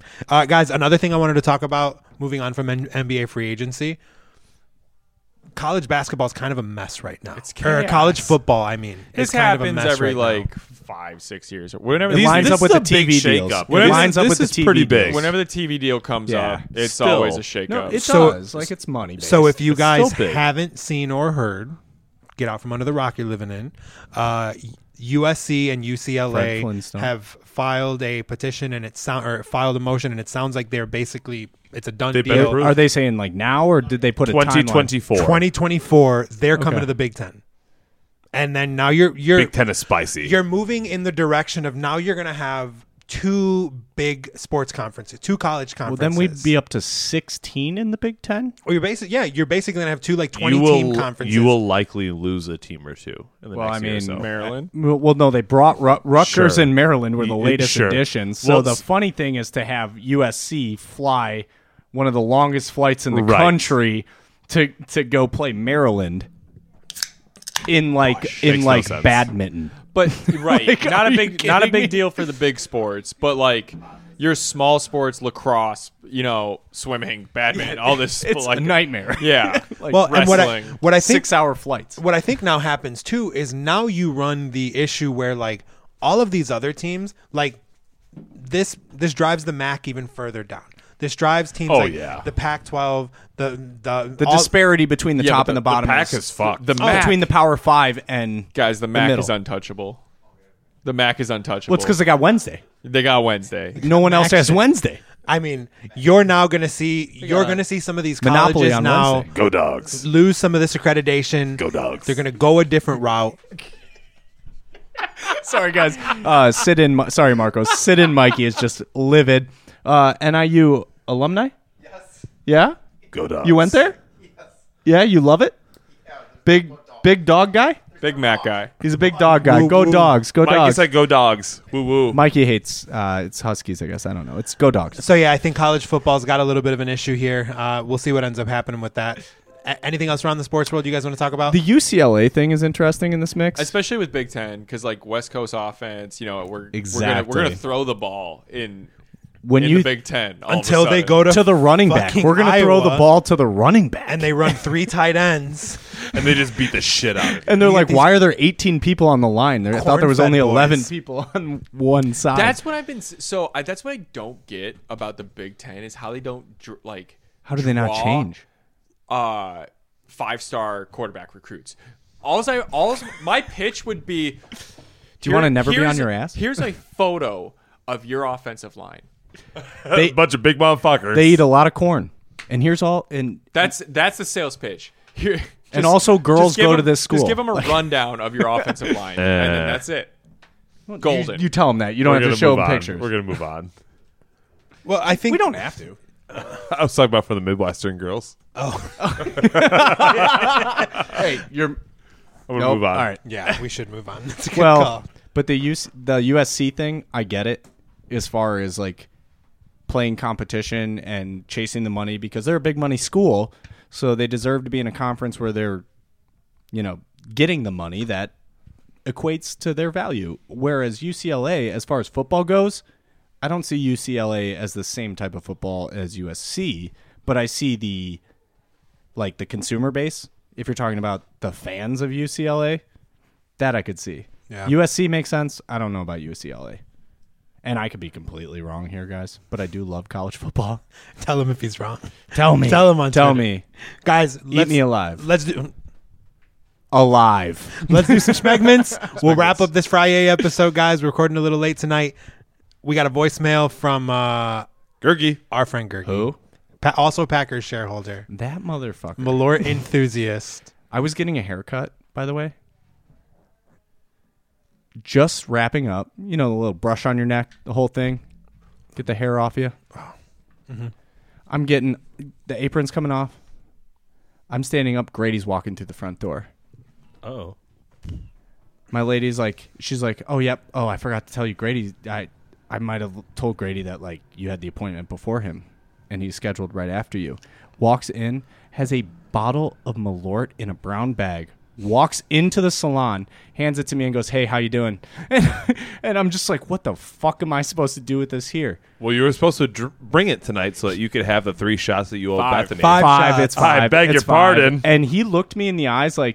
Uh, guys, another thing I wanted to talk about, moving on from N- NBA free agency, college basketball is kind of a mess right now. It's or chaos. college football, I mean. This is kind of a happens mess every right now. like five, six years or whenever. It these- lines this up with is the a big T V deals. shakeup. It This- lines up this with the is T V pretty deals. big. Whenever the T V deal comes Yeah. up, it's Still. always a shakeup. No, it So- does. Like it's money. So if you It's guys still big. haven't seen or heard, get out from under the rock you're living in. Uh, U S C and U C L Fred A Flintstone. have filed a petition and it sound or filed a motion and it sounds like they're basically it's a done They better deal. prove- are they saying like now or did they put a twenty timeline? twenty-four. twenty twenty-four, they're coming Okay. to the Big Ten, and then now you're you're Big Ten is spicy. you're moving in the direction of now you're going to have two big sports conferences, two college Well, conferences. then we'd be up to sixteen in the Big Ten. Or you're basically yeah, you're basically going to have two like twenty you will, team conferences. You will likely lose a team or two in the Well, next I year or mean, so. Maryland. Well, well, no, they brought Ru- Rutgers Sure. and Maryland were the Y- latest sure. additions. So Well, the it's- funny thing is to have U S C fly one of the longest flights in the Right. country to to go play Maryland in like Makes in no like sense. badminton. But right, Like, not are a you big, not a kidding big me? deal for the big sports, but like your small sports, lacrosse, you know, swimming, badminton, all this. It's like a nightmare. Yeah, Like well, and what I wrestling. what I think six hour flights. what I think now happens too is now you run the issue where like all of these other teams like this this drives the M A C even further down. This drives teams Oh, like yeah. the Pac twelve, the the The all- disparity between the Yeah, top but and the- the bottom the pack is is fucked. The oh, M A C, between the Power Five and guys, the M A C middle. is untouchable. The M A C is untouchable. well, it's because they got Wednesday. they got Wednesday. No one else has Actually- Wednesday. I mean, you're now going to see you're got going to see some of these Monopoly colleges on now Wednesday. Go Dogs. lose some of this accreditation. Go Dogs. They're going to go a different route. Sorry, guys. Uh, sit in. Mi- Sorry, Marcos. Sit in. Mikey is just livid. Uh, N I U alumni. Yes. Yeah. Go Dogs. You went there. Yes. Yeah. You love it. Big big dog guy. Big M A C guy. He's a big dog guy. Woo, Go woo. dogs. Go Mikey dogs. said go Dogs. Woo woo. Mikey hates. Uh, it's Huskies. I guess I don't know. It's go dogs. So yeah, I think college football's got a little bit of an issue here. Uh, we'll see what ends up happening with that. A- anything else around the sports world you guys want to talk about? The U C L A thing is interesting in this mix. Especially with Big Ten, because like West Coast offense, you know, we're we're gonna we're Exactly. gonna throw the ball in when in you the Big Ten all of a Until they sudden. go to, to the running back, fucking we're gonna throw the Iowa, ball to the running back, and they run three tight ends. And they just beat the shit out of it. And they're You get like, these why are there eighteen people on the line? There, I thought there was corn-fed only eleven boys. people on one side. That's what I've been. s- So I, that's what I don't get about the Big Ten is how they don't dr- like. How do they not draw, change? Uh, five star quarterback recruits. All I all my pitch would be. Do you wanna never be here's- on your ass? Here's a photo of your offensive line. They- a bunch of big motherfuckers. They eat a lot of corn. And here's all and That's that's the sales pitch. Here, And just- also girls just give go to them- this school. Just give them a rundown of your offensive line, and then Eh. that's it. Golden. you, you tell them that. You don't We're have to gonna show move them on. pictures. We're gonna move on. Well, I think we don't have to. I was talking about for the Midwestern girls. Hey, you're I'm gonna nope. move on. All right. Yeah, we should move on. That's a good Well, call. but the U C, the U S C thing, I get it as far as like playing competition and chasing the money because they're a big money school, so they deserve to be in a conference where they're, you know, getting the money that equates to their value. Whereas U C L A, as far as football goes, I don't see U C L A as the same type of football as U S C, but I see the like the consumer base. If you're talking about the fans of U C L A, that I could see. Yeah. U S C makes sense. I don't know about U C L A. And I could be completely wrong here, guys, but I do love college football. Tell him if he's wrong. Tell me. Tell him on Tell Twitter. me. Guys, Eat let's, me alive. let's do Alive. let's do some segments. We'll wrap up this Friday episode, guys. We're recording a little late tonight. We got a voicemail from uh, Gergie. our friend Gergie. Who? Pa- also Packers shareholder. That motherfucker. Malort enthusiast. I was getting a haircut, by the way. Just wrapping up. You know, the little brush on your neck, the whole thing. Get the hair off you. Mm-hmm. I'm getting the apron's coming off. I'm standing up. Grady's walking through the front door. Oh. My lady's like, she's like, oh, yep. Oh, I forgot to tell you, Grady. I, I might have told Grady that like you had the appointment before him, and he's scheduled right after you. Walks in, has a bottle of Malort in a brown bag walks into the salon, hands it to me, and goes, "Hey, how you doing?" And, and I'm just like, "What the fuck am I supposed to do with this here?" Well, you were supposed to dr- bring it tonight so that you could have the three shots that you owe Five. Bethany. Five. shots. It's five. I beg It's your five. pardon. And he looked me in the eyes like,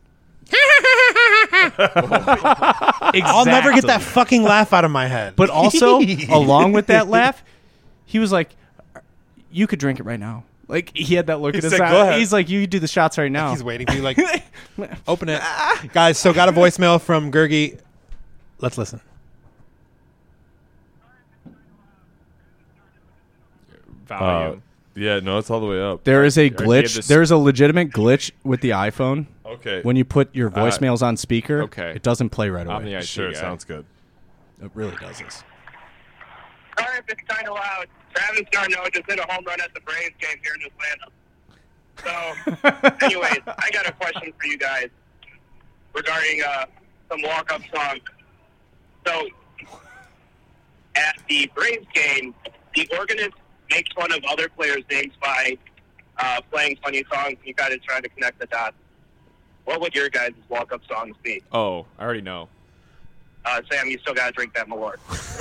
I'll never get that fucking laugh out of my head. But also, along with that laugh, he was like, "You could drink it right now." Like, he had that look He in his said, eye. "Go ahead." He's like, "You do the shots right now." he's waiting for you, like, open it. Guys, so got a voicemail from Gergie. Let's listen. Uh, Volume. yeah, no, it's all the way up. There is a Or he had glitch. this- There's a legitimate glitch with the iPhone. Okay. When you put your voicemails on speaker, okay. it doesn't play right I'm away. the I T Sure, guy. sounds good. It really does this. Sorry if it's kind of loud. Travis Darno just hit a home run at the Braves game here in Atlanta. So, anyways, I got a question for you guys regarding uh, some walk-up songs. So, at the Braves game, the organist makes fun of other players' names by uh, playing funny songs, and you guys are trying to connect the dots. What would your guys' walk-up songs be? Oh, I already know. Uh, Sam, you still got to drink that Malort.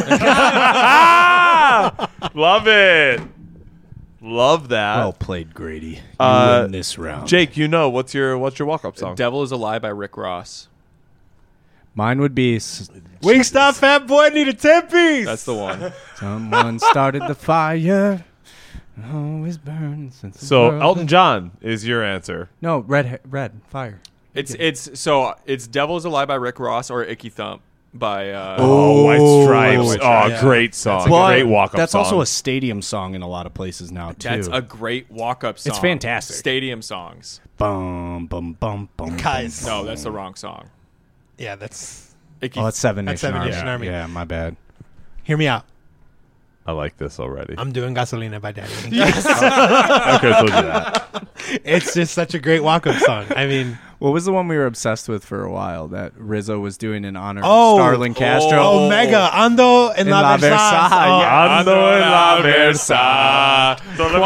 Love it. Love that. Well played, Grady. You Uh, win this round. Jake, you know what's your what's your walk up song? Devil is a Lie by Rick Ross. Mine would be s- Wingstop Fat Boy need a ten piece. That's the one. "Someone started the fire, always burns." Since the So world- Elton John is your answer. No, red, red fire. It's it's so it's Devil is a Lie by Rick Ross or Icky Thump by uh Oh, White Stripes. White Oh, Stripes. Yeah. great song. But great walk up That's song. also a stadium song in a lot of places now too. That's a great walk-up song. It's fantastic. Stadium songs. bum bum bum bum. Guys. No, that's the wrong song. Yeah, that's. Icky. Oh, it's Seven That's Nation Seven Army. Nation Army. Yeah, my bad. Hear me out. I like this already. I'm doing Gasolina by Daddy. I could have told you that. It's just such a great walk-up song. I mean, What was the one we were obsessed with for a while that Rizzo was doing in honor Oh. of Starlin Castro? oh, Omega, Ando en In la, La Versace. Versace, Oh, yeah. Ando en la Versa.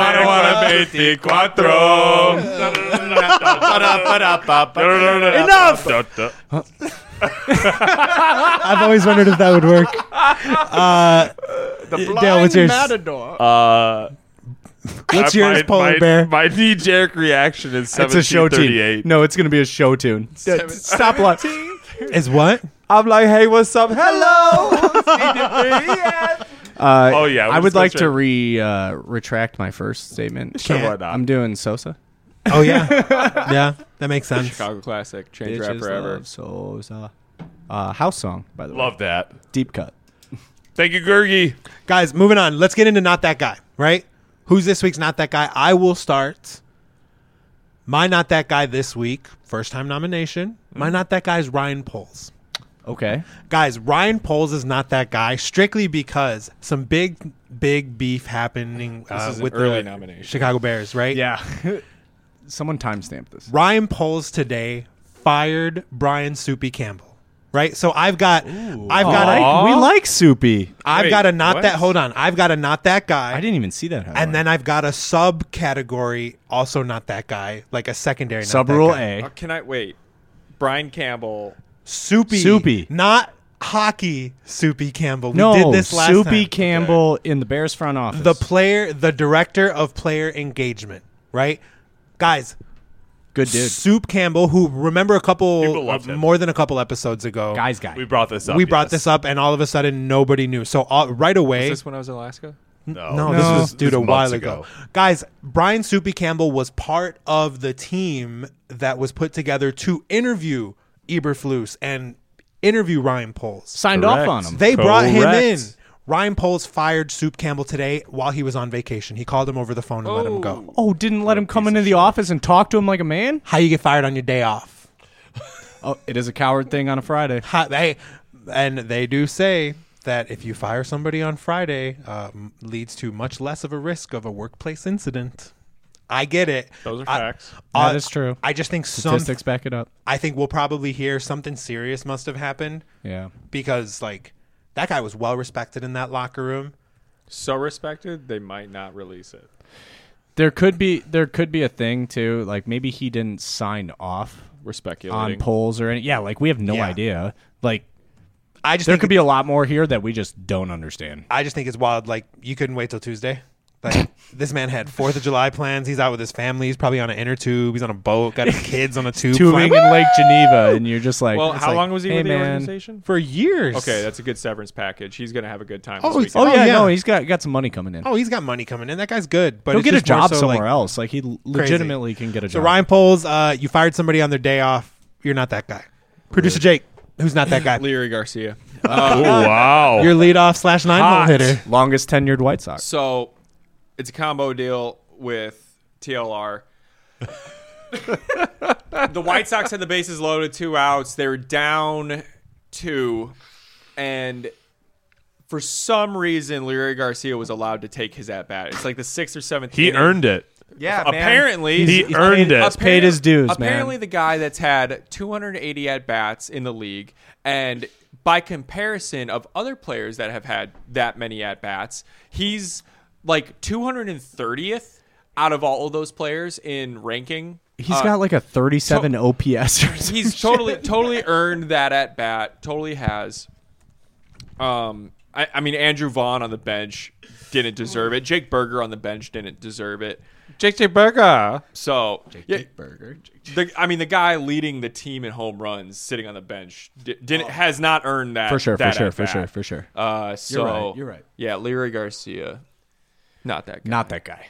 Enough! I've always wondered if that would work. Uh, Dale, what's yours? Uh, What's I- yours, my, Polar my, Bear? My knee-jerk reaction is It's a show seventeen tune. thirty-eight. No, it's going to be a show tune. Stop like. Is what? I'm like, hey, what's up? Hello. Uh, Oh, yeah, we'll I would just go like to straight- re uh, retract my first statement. Sure, why Can't. not? I'm doing Sosa. Oh, yeah. Yeah, that makes sense. Chicago classic. Change rap Bitches forever. love Sosa. Uh, house song, by the way. Love that. Deep cut. Thank you, Gergie. Guys, moving on. Let's get into Not That Guy, right? Who's this week's Not That Guy? I will start. My Not That Guy this week, first time nomination. My Not That Guy is Ryan Poles. Okay. Guys, Ryan Poles is not that guy strictly because some big, big beef happening uh, This is an with early the nomination. Chicago Bears, right? Yeah. Someone timestamped this. Ryan Poles today fired Brian Soupy Campbell, right? So I've got, I've got, I a, like- we like Soupy. I've Wait, got a not what? that. Hold on, I've got a not that guy. I didn't even see that. And then I've got a subcategory, also not that guy, like a secondary. Not sub that rule guy. A. Uh, can I wait? Brian Campbell. Soupy, Soupy. not hockey. Soupy Campbell. We No, did this last Soupy time. Campbell in the Bears front office. The player, the director of player engagement, right? Guys, good dude. Soup Campbell, who remember a couple, People loved uh, him. more than a couple episodes ago, Guys guy. We brought this up. we brought yes. this up, and all of a sudden nobody knew. So uh, right away, Is this when I was in Alaska? No, no, No. this was dude This a was while months ago. Guys, Brian Soupy Campbell was part of the team that was put together to interview Eberflus and interview Ryan Poles. Signed Correct. off on him. They brought him Correct. in. Ryan Poles fired Soup Campbell today while he was on vacation. He called him over the phone and let him go. Oh, didn't let him come into the office and talk to him like a man? How you get fired on your day off? Oh, it is a coward thing on a Friday. How, they, and they do say that if you fire somebody on Friday, um, leads to much less of a risk of a workplace incident. I get it. Those are I- facts. uh, That is true. I just think some. Statistics back it up. I think we'll probably hear something serious must have happened Yeah. because like that guy was well respected in that locker room. So respected, they might not release it. There could be there could be a thing too. Like maybe he didn't sign off We're on speculating. polls or any. Yeah, like we have no Yeah. idea. Like I just there think could it- be a lot more here that we just don't understand. I just think it's wild. Like you couldn't wait till Tuesday. Like this man had Fourth of July plans. He's out with his family. He's probably on an inner tube. He's on a boat. Got his kids on a tube. Tubing flying- in Lake Geneva, and you're just like, well, it's how like, long was he hey, with the man. organization? for years. Okay, that's a good severance package. He's gonna have a good time. Oh, this he's- weekend. Oh yeah, Oh, yeah. no, he's got got some money coming in. Oh, he's got money coming in. That guy's good. But He'll it's get a just more job so, somewhere like, else. Like he legitimately can get a So job. Ryan Poles, uh, you fired somebody on their day off. You're not that guy. Producer Jake, who's not that guy. Leary Garcia. Oh, wow. Your leadoff slash nine hole Hot. hitter. longest tenured White Sox. So it's a combo deal with T L R. The White Sox had the bases loaded, two outs. They were down two, and for some reason, Leary Garcia was allowed to take his at bat. It's like the sixth or seventh. He inning. earned it. Yeah, Apparently, He he's earned paid- it. he's paid his dues, man. Apparently, the guy that's had two hundred eighty at bats in the league, and by comparison of other players that have had that many at bats, he's like two hundred thirtieth out of all of those players in ranking. He's Uh, got like a thirty-seven O P S. Or some He's shit. totally totally earned that at bat. Totally has. Um, I, I mean, Andrew Vaughn on the bench didn't deserve it. Jake Berger on the bench didn't deserve it. J J Burger. So, yeah, Burger. the, I mean, the guy leading the team in home runs, sitting on the bench, di- didn't has not earned that For sure, for that sure, at for bat. sure, for sure. Uh, so right, you're right. Yeah, Leary Garcia, not that guy. Not that guy.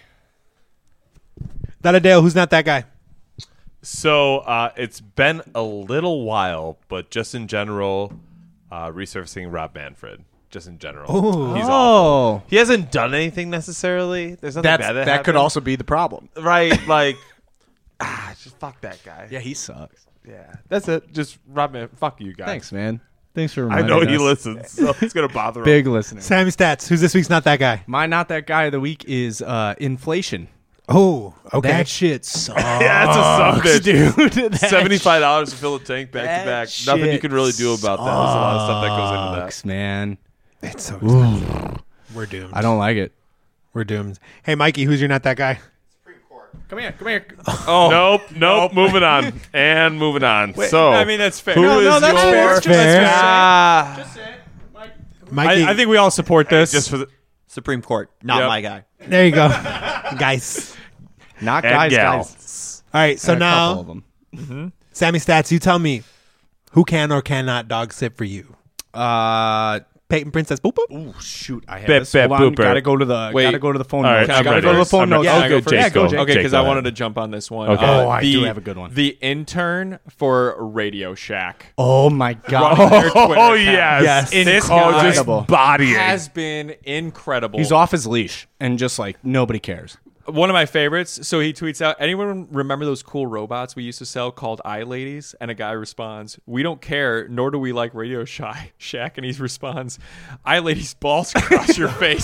Dale, who's not that guy? So uh, it's been a little while, but just in general, uh, resurfacing Rob Manfred. Just in general, Ooh. he's awful. Oh, He hasn't done anything necessarily. There's nothing that's, bad that that could happened. also be the problem. right. Like, ah, just fuck that guy. Yeah, he sucks. yeah. That's it. Just Rob Man. Fuck you guys. Thanks, man. Thanks for I reminding know he us. listens, so it's gonna bother him. Big listener. Sammy Stats, who's this week's not that guy? My not that guy of the week is uh, inflation. Oh, okay. That shit sucks. Yeah, that's a son bitch. dude. That Seventy-five dollars to fill a tank back that to back. Nothing you shit can really do about that. There's a lot of stuff that goes into that. sucks, man. It's so expensive. We're doomed. I don't like it. We're doomed. Hey, Mikey, who's your not that guy? Come here, come here. Oh nope, nope. Moving on and moving on. so I mean, that's fair. who No, is no, that's your? fair. That's Fair. Ah, Mikey. I, I think we all support this. just for the Supreme Court, not Yep. my guy. there you go, guys. Not and guys, gal. guys. All right, so And a couple of now, them. Sammy Stats, you tell me who can or cannot dog sit for you. Uh, Peyton Princess, boop boop. oh shoot, I have Bip, this. bip, Hold on, booper. gotta go to the. Wait. Gotta go to the phone All right, notes. I'm gotta ready. go to the phone I'm notes. ready. Oh, Yeah, good. go Yeah, Jake, go, go. Jake. Okay, Jake, because go I ahead. wanted to jump on this one. Okay. Oh, I the, do have a good one. The intern for Radio Shack. Oh my god. Their Twitter Oh account yes, Yes. This Incredible. oh, just bodying. has been incredible. He's off his leash and just like nobody cares. One of my favorites. So he tweets out, anyone remember those cool robots we used to sell called Eye Ladies? And a guy responds, we don't care, nor do we like Radio Shy Shack. And he responds, Eye Ladies balls across your face.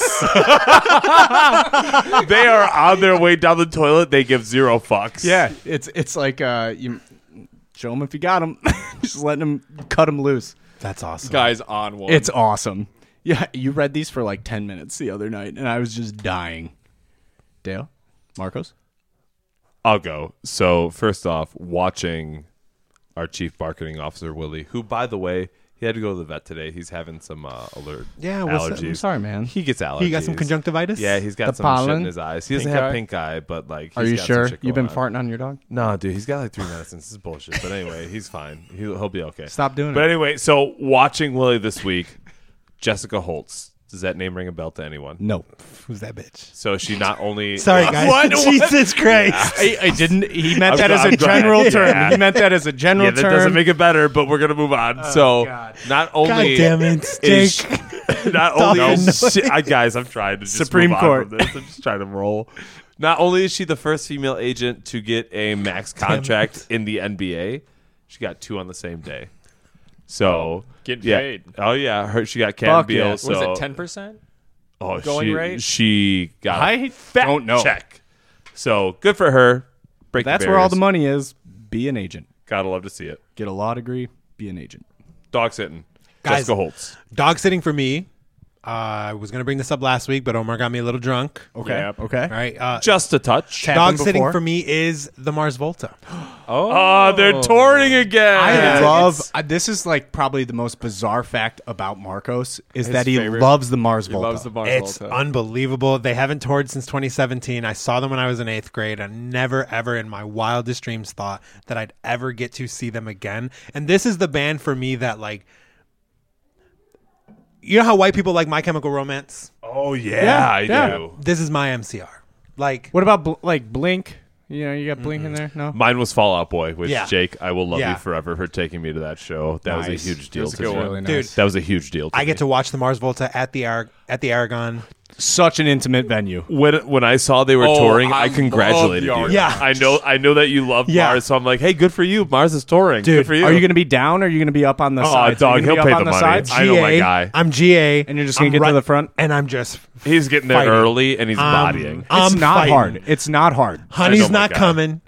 They are on their way down the toilet. They give zero fucks. Yeah, it's it's like uh, you show him if you got him, just letting him cut him loose. That's awesome. Guy's on one. It's awesome. Yeah, you read these for like ten minutes the other night, and I was just dying. Dale, Marcos, I'll go. So first off, watching our chief marketing officer Willie, who by the way, he had to go to the vet today. He's having some uh, alert Yeah, what's that? allergies. I'm sorry, man. He gets allergies. He got some conjunctivitis? Yeah, he's got The some shit pollen? in his eyes. He doesn't Pink have eye? pink eye, but like, Are he's you got some sure shit you've been going on. farting on your dog? No, dude, he's got like three medicines. This is bullshit. But anyway, he's fine. He'll, he'll be okay. Stop doing But it. anyway, so watching Willie this week, Jessica Holtz. Does that name ring a bell to anyone? No. Who's that bitch? So she not only Sorry, guys. What? Jesus Christ. I, I didn't. He meant I'm that go- as I'm a glad. general Yeah. term. He meant that as a general Yeah, that term. doesn't make it better, but we're gonna move on. so God. not God only damn it, is Jake. she- not only Dolphin is noise. she, I, guys, I'm trying to just Supreme move on Court. from this. I'm just trying to roll. Not only is she the first female agent to get a max contract in the N B A, she got two on the same day. So Getting yeah. paid. Oh yeah, her she got Cam Fuck Beal. yeah. What So is it, ten percent? oh, going she, rate? She got I a fat don't know. check. So good for her. Break the That's where all the barriers. money is. Be an agent. Gotta love to see it. Get a law degree. Be an agent. Dog sitting. Guys. Jessica Holtz. Dog sitting for me. Uh, I was going to bring this up last week, but Omar got me a little drunk. Okay. Yep. Okay. All right. Uh, Just a touch. dog happened sitting before. for me is the Mars Volta. Oh, they're touring again. I Yeah. love. Uh, this is like probably the most bizarre fact about Marcos is His that he favorite- loves the Mars He Volta. loves the Mars It's Volta. unbelievable. They haven't toured since twenty seventeen. I saw them when I was in eighth grade. I never, ever in my wildest dreams thought that I'd ever get to see them again. And this is the band for me that, like, you know how white people like My Chemical Romance? Oh yeah, Yeah, I yeah. do. This is my M C R. Like, What about Bl- like Blink? You know, you got Blink in there. No. Mine was Fall Out Boy, which Yeah. Jake, I will love Yeah. you forever for taking me to that show. That was Nice. a huge deal was a to good me. one. Really Dude, nice. That was a huge deal. To I get me. to watch the Mars Volta at the Ar- at the Aragon. Such an intimate venue. when when I saw they were Oh, touring, I I congratulated love you. the Yeah. I know I know that you love Yeah. Mars, so I'm like, hey, good for you. Mars is touring. Dude, good for you. Are you going to be down or are you going to be up on the Oh, sides? dog, Are you gonna he'll be pay up on the the money. sides? I know my guy. I'm G A. And you're just gonna I'm get to the front? And I'm just He's getting there fighting. early and he's Um, bodying. I'm It's not fighting. hard. It's not hard. Honey's I know my not guy. coming.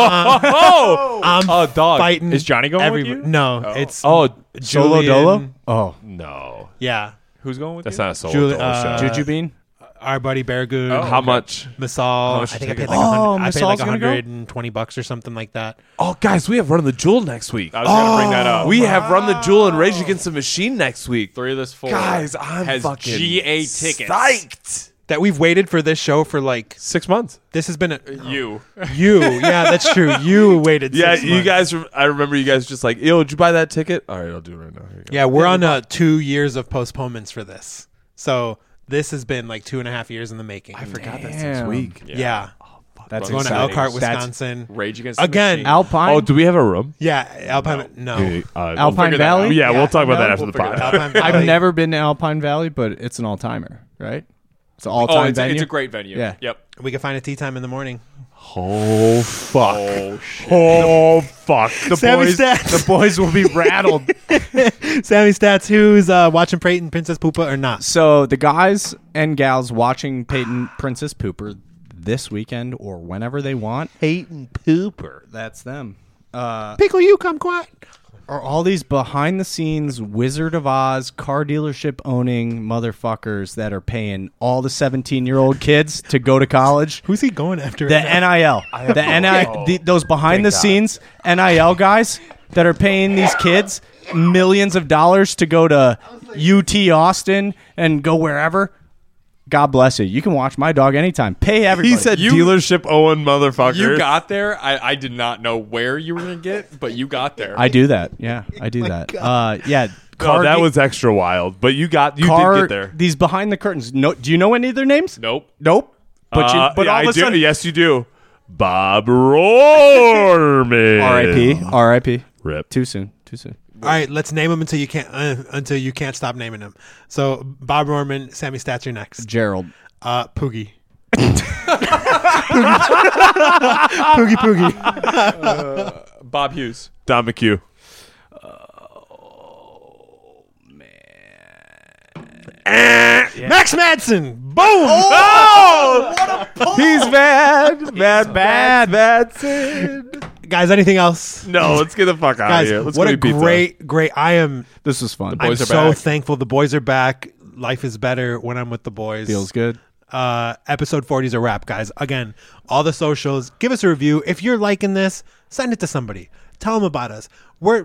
oh, I'm oh, dog. fighting. Is Johnny going with everybody- you? No, it's Oh, Solo Julian- Dolo? Oh. no. Yeah, Who's going with That's you? not a solo Julie- dolo uh, show. Juju Bean? our buddy Beargood. Oh. How much? Masal. much I think I tickets? paid like a Oh, hundred. I paid Masal's like a gonna go? hundred and twenty bucks or something like that. Oh, guys, we have Run the Jewel next week. I was going to bring that up. we have Run the Jewel and Rage Against the Machine next week. Three of this four. Guys, I'm has fucking G A tickets. psyched. That we've waited for this show for like Six months. this has been a, You. you. Yeah, that's true. You waited. Yeah, six you months. guys. rem- I remember you guys just like, yo, did you buy that ticket? All right, I'll do it right now. Here you go. Yeah, we're on uh, two years of postponements for this. So this has been like two and a half years in the making. I Forgot that's Damn. next week. Yeah, That's going to exciting. Elkhart, That's- Wisconsin. Rage Against the Again, Machine. Alpine? Oh, do we have a room? Yeah, Alpine. No, Uh, we'll Alpine figure that Valley? out. Yeah, Yeah, we'll talk about no, that after we'll the figure pod. that out. Alpine I've Valley. never been to Alpine Valley, but it's an all-timer, right? It's an all-time Oh, it's, venue. it's a great venue. Yeah. Yep. We can find a tea time in the morning. Oh fuck! Oh, shit. Oh fuck! The Sammy boys. Stats. The boys will be rattled. Sammy Stats, who's uh, watching Peyton Princess Poopa or not? So the guys and gals watching Peyton Princess Pooper this weekend or whenever they want, Peyton Pooper. that's them. Uh, Pickle, you come quiet. are all these behind-the-scenes Wizard of Oz car dealership owning motherfuckers that are paying all the seventeen-year-old kids to go to college? Who's he going after? The right now? N I L, the N I L, the, those behind-the-scenes N I L guys that are paying these kids millions of dollars to go to U T Austin and go wherever. God bless you. You can watch my dog anytime. Pay everybody. He said You- dealership Owen motherfucker. You got there. I, I did not know where you were going to get, but you got there. I do that. Yeah, I do that. Uh, yeah. No, car that de- was extra wild. But you got you car, did get there. These behind the curtains. No, do you know any of their names? Nope. Nope. But you, Uh, but yeah, all I of a do. sudden, Yes, you do. Bob Rorman. R I P. R I P. Rip. Too soon. Too soon. All right, let's name them until you can't uh, until you can't stop naming them. So Bob Norman, Sammy Stats, you're next. Gerald. Uh, Poogie. Poogie Poogie. Bob Hughes. Don McHugh. Max Madsen. Boom. Oh, he's mad, mad, bad, bad. Guys, anything else? No, let's get the fuck out of Guys, here. Let's what go a eat pizza. great, great. I am. This was fun. I'm boys are so back. thankful the boys are back. Life is better when I'm with the boys. Feels good. Uh, episode forty is a wrap, guys. Again, all the socials. Give us a review. If you're liking this, send it to somebody. Tell them about us. We're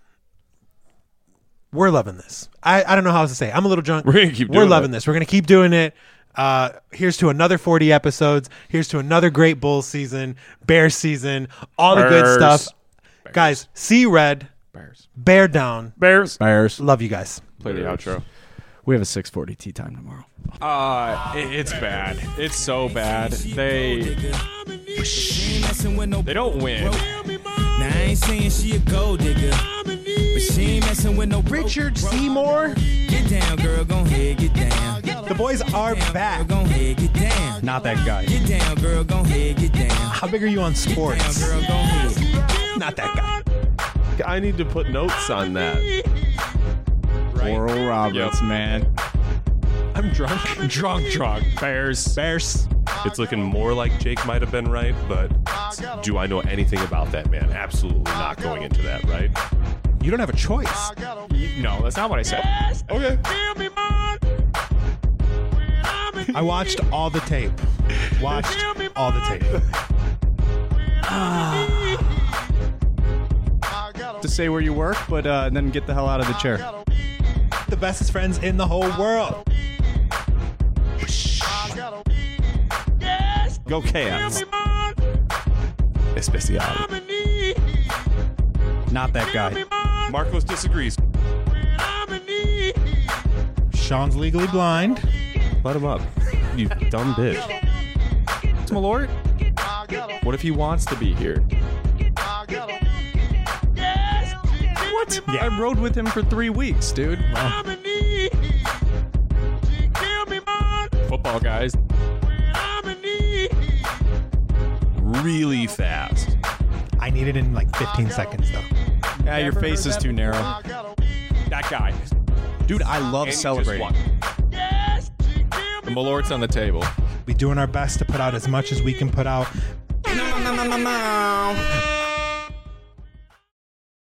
we're loving this. I, I don't know how else to say it. I'm a little drunk. We're gonna keep We're doing loving it. this. We're gonna keep doing it. Uh, here's to another forty episodes. Here's to another great Bulls season, Bears season, all the good Bears. stuff. Guys, see red, Bears. bear down. Bears. Bears. Love you guys. Play the outro. We have a six forty tea time tomorrow. Uh, it, it's bad. It's so bad. They they don't win. Now I ain't saying she a gold digger, but she ain't messing with no Richard Seymour. Get down, girl, gon' head, get down. The boys are Girl, back. gon' head, get down. Not that guy. Get down, girl, gon' head, get down. How big are you on Down, sports? girl, gon' head. Not that guy. I need to put notes on that. Oral Roberts, Yep. man. I'm drunk. Drunk, drunk. Bears. Bears. It's looking more like Jake might have been right, but do I know anything about that man? Absolutely not going into that, right? You don't have a choice. No, that's not what I said. Okay. Give me mine. I watched all the tape. Watched all the tape. To say where you work, but uh, then get the hell out of the chair. The bestest friends in the whole world. Go Cavs. Especial. Not that guy. Marcos disagrees. Sean's legally blind. Let him up. You dumb bitch. Malort? What if he wants to be here? What? Yeah. I rode with him for three weeks, dude. Wow. Football guys. Really fast. I need it in like fifteen seconds though. Yeah, your face is too narrow. That guy. Dude, I love And he just celebrating. won. The Malort's on the table. We doing our best to put out as much as we can put out.